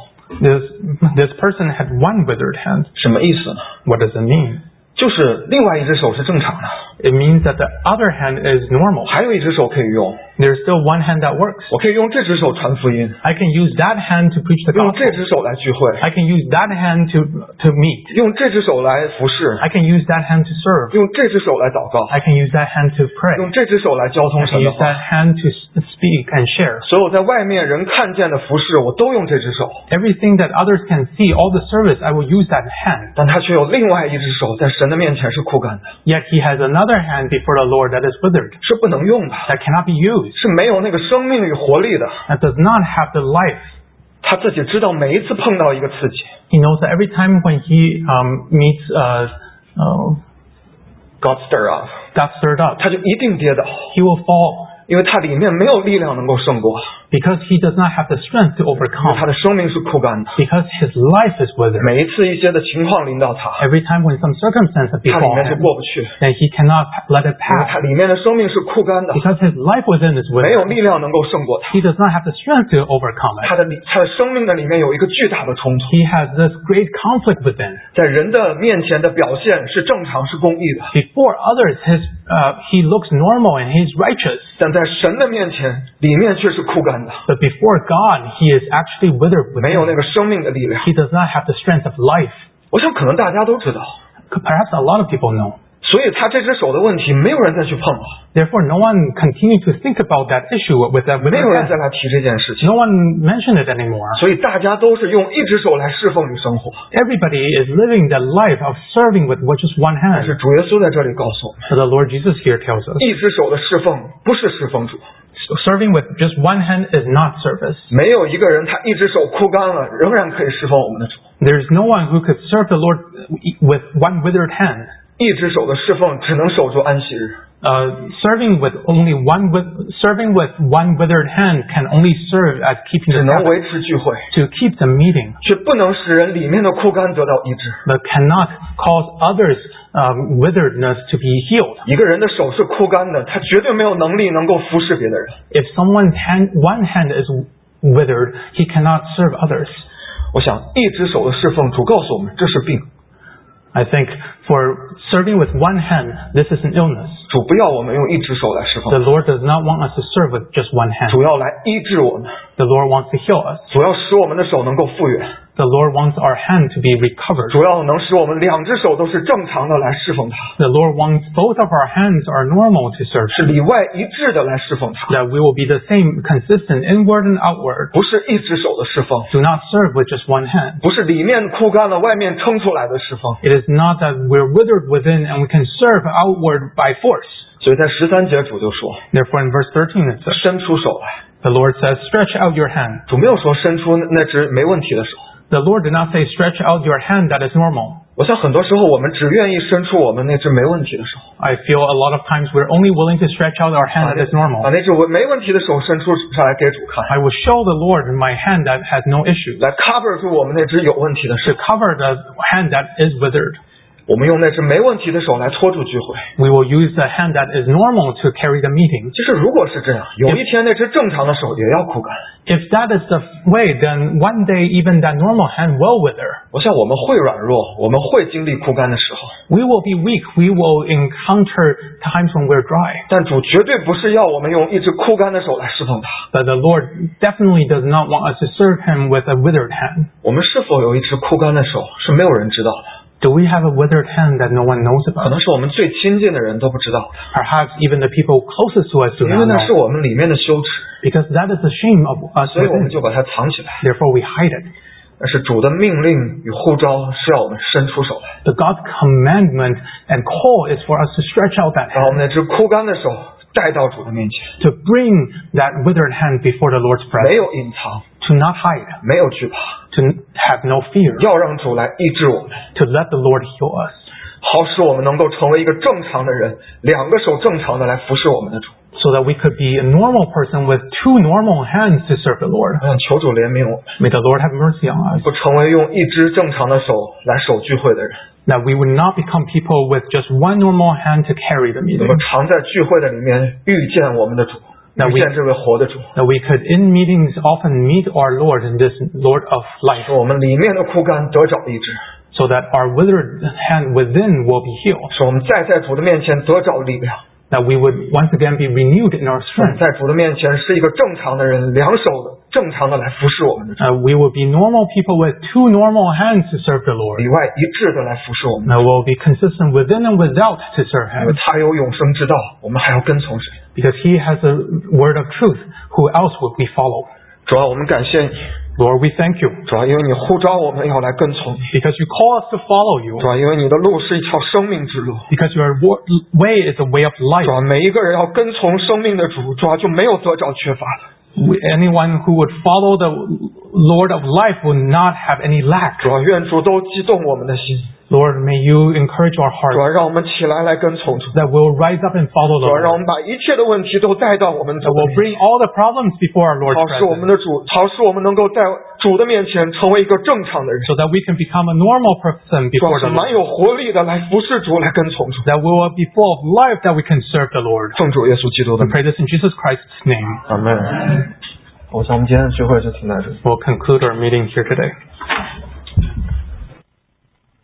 This person had one withered hand. 什么意思呢？ What does it mean? 就是另外一只手是正常的， It means that the other hand is normal. 还有一只手可以用， There's still one hand that works. 我可以用这只手传福音， I can use that hand to preach the 用 gospel. 这只手来聚会， I can use that hand to meet. 用这只手来服侍， I can use that hand to serve. 用这只手来祷告， I can use that hand to pray. 用这只手来交通 I 神 can 的 use 话。 that hand to speak and share. 所有在外面人看见的服侍，我都用这只手， Everything that others can see, all the service, I will use that hand. 但他却有另外一只手在神的面前是枯干的， Yet he has another hand before the Lord that is withered, 是不能用的， that cannot be used, 是没有那个生命与活力的。 that does not have the life. 他自己知道每一次碰到一个刺激， He knows that every time when he meets got stir up， got stirred up, 他就一定跌倒， he will fall 因为他里面没有力量能够胜过， because he does not have the strength to 因为 overcome, 他的生命是枯干的。 because his life is withered. 每一次一些的情况临到他， Every time when some circumstance 他里 befall 面是 him, 过不去， then he cannot let it 因为他 pass 里面的生命是枯干的， because his life within is 没有 withered. 力量能够胜过他。 He does not have the strength to overcome it. 他的生命的里面有一个巨大的冲突， He has this great conflict within. 在人的面前的表现是正常是公义的， Before others, he looks normal and he's righteous. 但在神的面前里面却是枯干的， But before God, he is actually withered 没有 within. 那个生命的力量。 He does not have the strength of life. 我想可能大家都知道， Perhaps a lot of people know. 所以他这只手的问题没有人再去碰了， Therefore, no one continued to think about that issue with that 没 withered 有人再 hand. 来提这件事情， No one mentioned it anymore. 所以大家都是用一只手来侍奉与生活。 Everybody is living the life of serving with just one 但是 hand. 主耶稣在这里告诉我们， But the Lord Jesus here tells us, 一只手的侍奉不是侍奉主， serving with just one hand is not service. 没有一个人他一只手枯干了，仍然可以侍奉我们的主。 There is no one who could serve the Lord with one withered hand. 一只手的侍奉只能守住安息日， Serving with one withered hand can only serve as keeping 只 the 能 Sabbath, 维持聚会， to keep the meeting, 却不能使人里面的枯干得到医治。 but cannot cause others' witheredness to be healed. 一个人的手是枯干的，他绝对没有能力能够服侍别的人。 If someone's one hand is withered, he cannot serve others. 我想，一只手的侍奉，主告诉我们这是病， I think for serving with one hand, this is an illness. 主不要我们用一只手来侍 The 奉， Lord does not want us to serve with just one hand. 主要来医治我们， The Lord wants to heal us. 主要使我们的手能够复原。 The Lord wants our hand to be recovered. 主要能使我们两只手都是正常的来侍奉他， The Lord wants both of our hands are normal to serve 是 Him. 里外一致的来侍奉他， That we will be the same, consistent, inward and outward. 不是一只手的侍奉， Do not serve with just one hand. 不是里面枯干了外面撑出来的侍奉。 It is not that we're withered within and we can serve outward by force. 所以在13节主就说 Therefore in verse 13 it says, 伸出手来， the Lord says, stretch out your hand. 主没有说伸出那只没问题的手。 The Lord did not say stretch out your hand that is normal. 我想很多时候我们只愿意伸出我们那只没问题的手， I feel a lot of times we're only willing to stretch out our hand that is 把 normal. 那只没问题的手伸出上来给主看， I will show the Lord my hand that has no issues, 来 cover 住我们那只有问题的 to 手。 cover the hand that is withered. 我们用那只没问题的手来拖住聚会。 We will use the hand that is normal to carry the meeting. 其实如果是这样，有一天那只正常的手也要枯干。 If that is the way, then one day even that normal hand will wither. 我想我们会软弱，我们会经历枯干的时候， We will be weak. We will encounter times when we're dry. 但主绝对不是要我们用一只枯干的手来侍奉他。 But the Lord definitely does not want us to serve Him with a withered hand. 我们是否有一只枯干的手是没有人知道的， Do we have a withered hand that no one knows 可 about? 能是我们最亲近的人都不知道的， Perhaps even the people closest to us do 因为 not 那是 know. 我们里面的羞耻， Because that is the shame of us 所以我们 within. 就把它藏起来。 Therefore we hide it. 但是主的命令与呼召是要我们伸出手来， The God's commandment and call is for us to stretch out that 把我们 hand, 那只枯干的手带到主的面前， to bring that withered hand before the Lord's 没 presence, 有隐藏， to not hide, 没有惧怕， to have no fear, 要让主来医治我们， to let the Lord heal us, 好使我们能够成为一个正常的人，两个手正常的来服侍我们的主。 so that we could be a normal person with two normal hands to serve the Lord. 我想求主怜悯我们， May the Lord have mercy on us, 不成为用一只正常的手来守聚会的人， that we would not become people with just one normal hand to carry the 能 meeting, 够常在聚会的里面遇见我们的主， 那遇见这位活的主， that we could in meetings often meet our Lord in this Lord of life, 使我们里面的枯干得着医治， so that our withered hand within will be healed, 使我们再在主的面前得着力量， that we would once again be renewed in our 使我们 strength, 在主的面前是一个正常的人，两手的正常的来服侍我们的主， we will be normal people with two normal hands to serve the Lord, 里外一致的来服侍我们， that will be consistent within and without to serve 因为 Him, 他有永生之道，我们还要跟从谁？ because He has a word of truth. Who else would we follow? 主要我们感谢你， Lord, we thank you, 主要因为你呼召我们要来跟从你， because you call us to follow you, 主要因为你的路是一条生命之路， because your way is a way of 主 life. 要每一个人要跟从生命的主，主要就没有得着缺乏的。 Anyone who would follow the Lord of life will not have any lack. 主要愿主都激动我们的心， Lord, may you encourage our 主要 hearts 让我们起来来跟从主， that we'll rise up and follow 主 the 要让我 Lord, 们把一切的问题都带到我们 that 主的 will 面 bring 前， all the problems before our Lord's 好使我们 presence, 的主，好使我们能够在主的面前成为一个正常的人， so that we can become a normal person 主要 before 是 the 蛮 Lord, 有活力的来服侍主，来跟从主。 that we will be full of life, that we can serve the Lord. 奉主耶稣基督的 We 名， pray this in Jesus Christ's name. 阿门。我想我们今天的聚会就停在这里。 We'll conclude our meeting here today.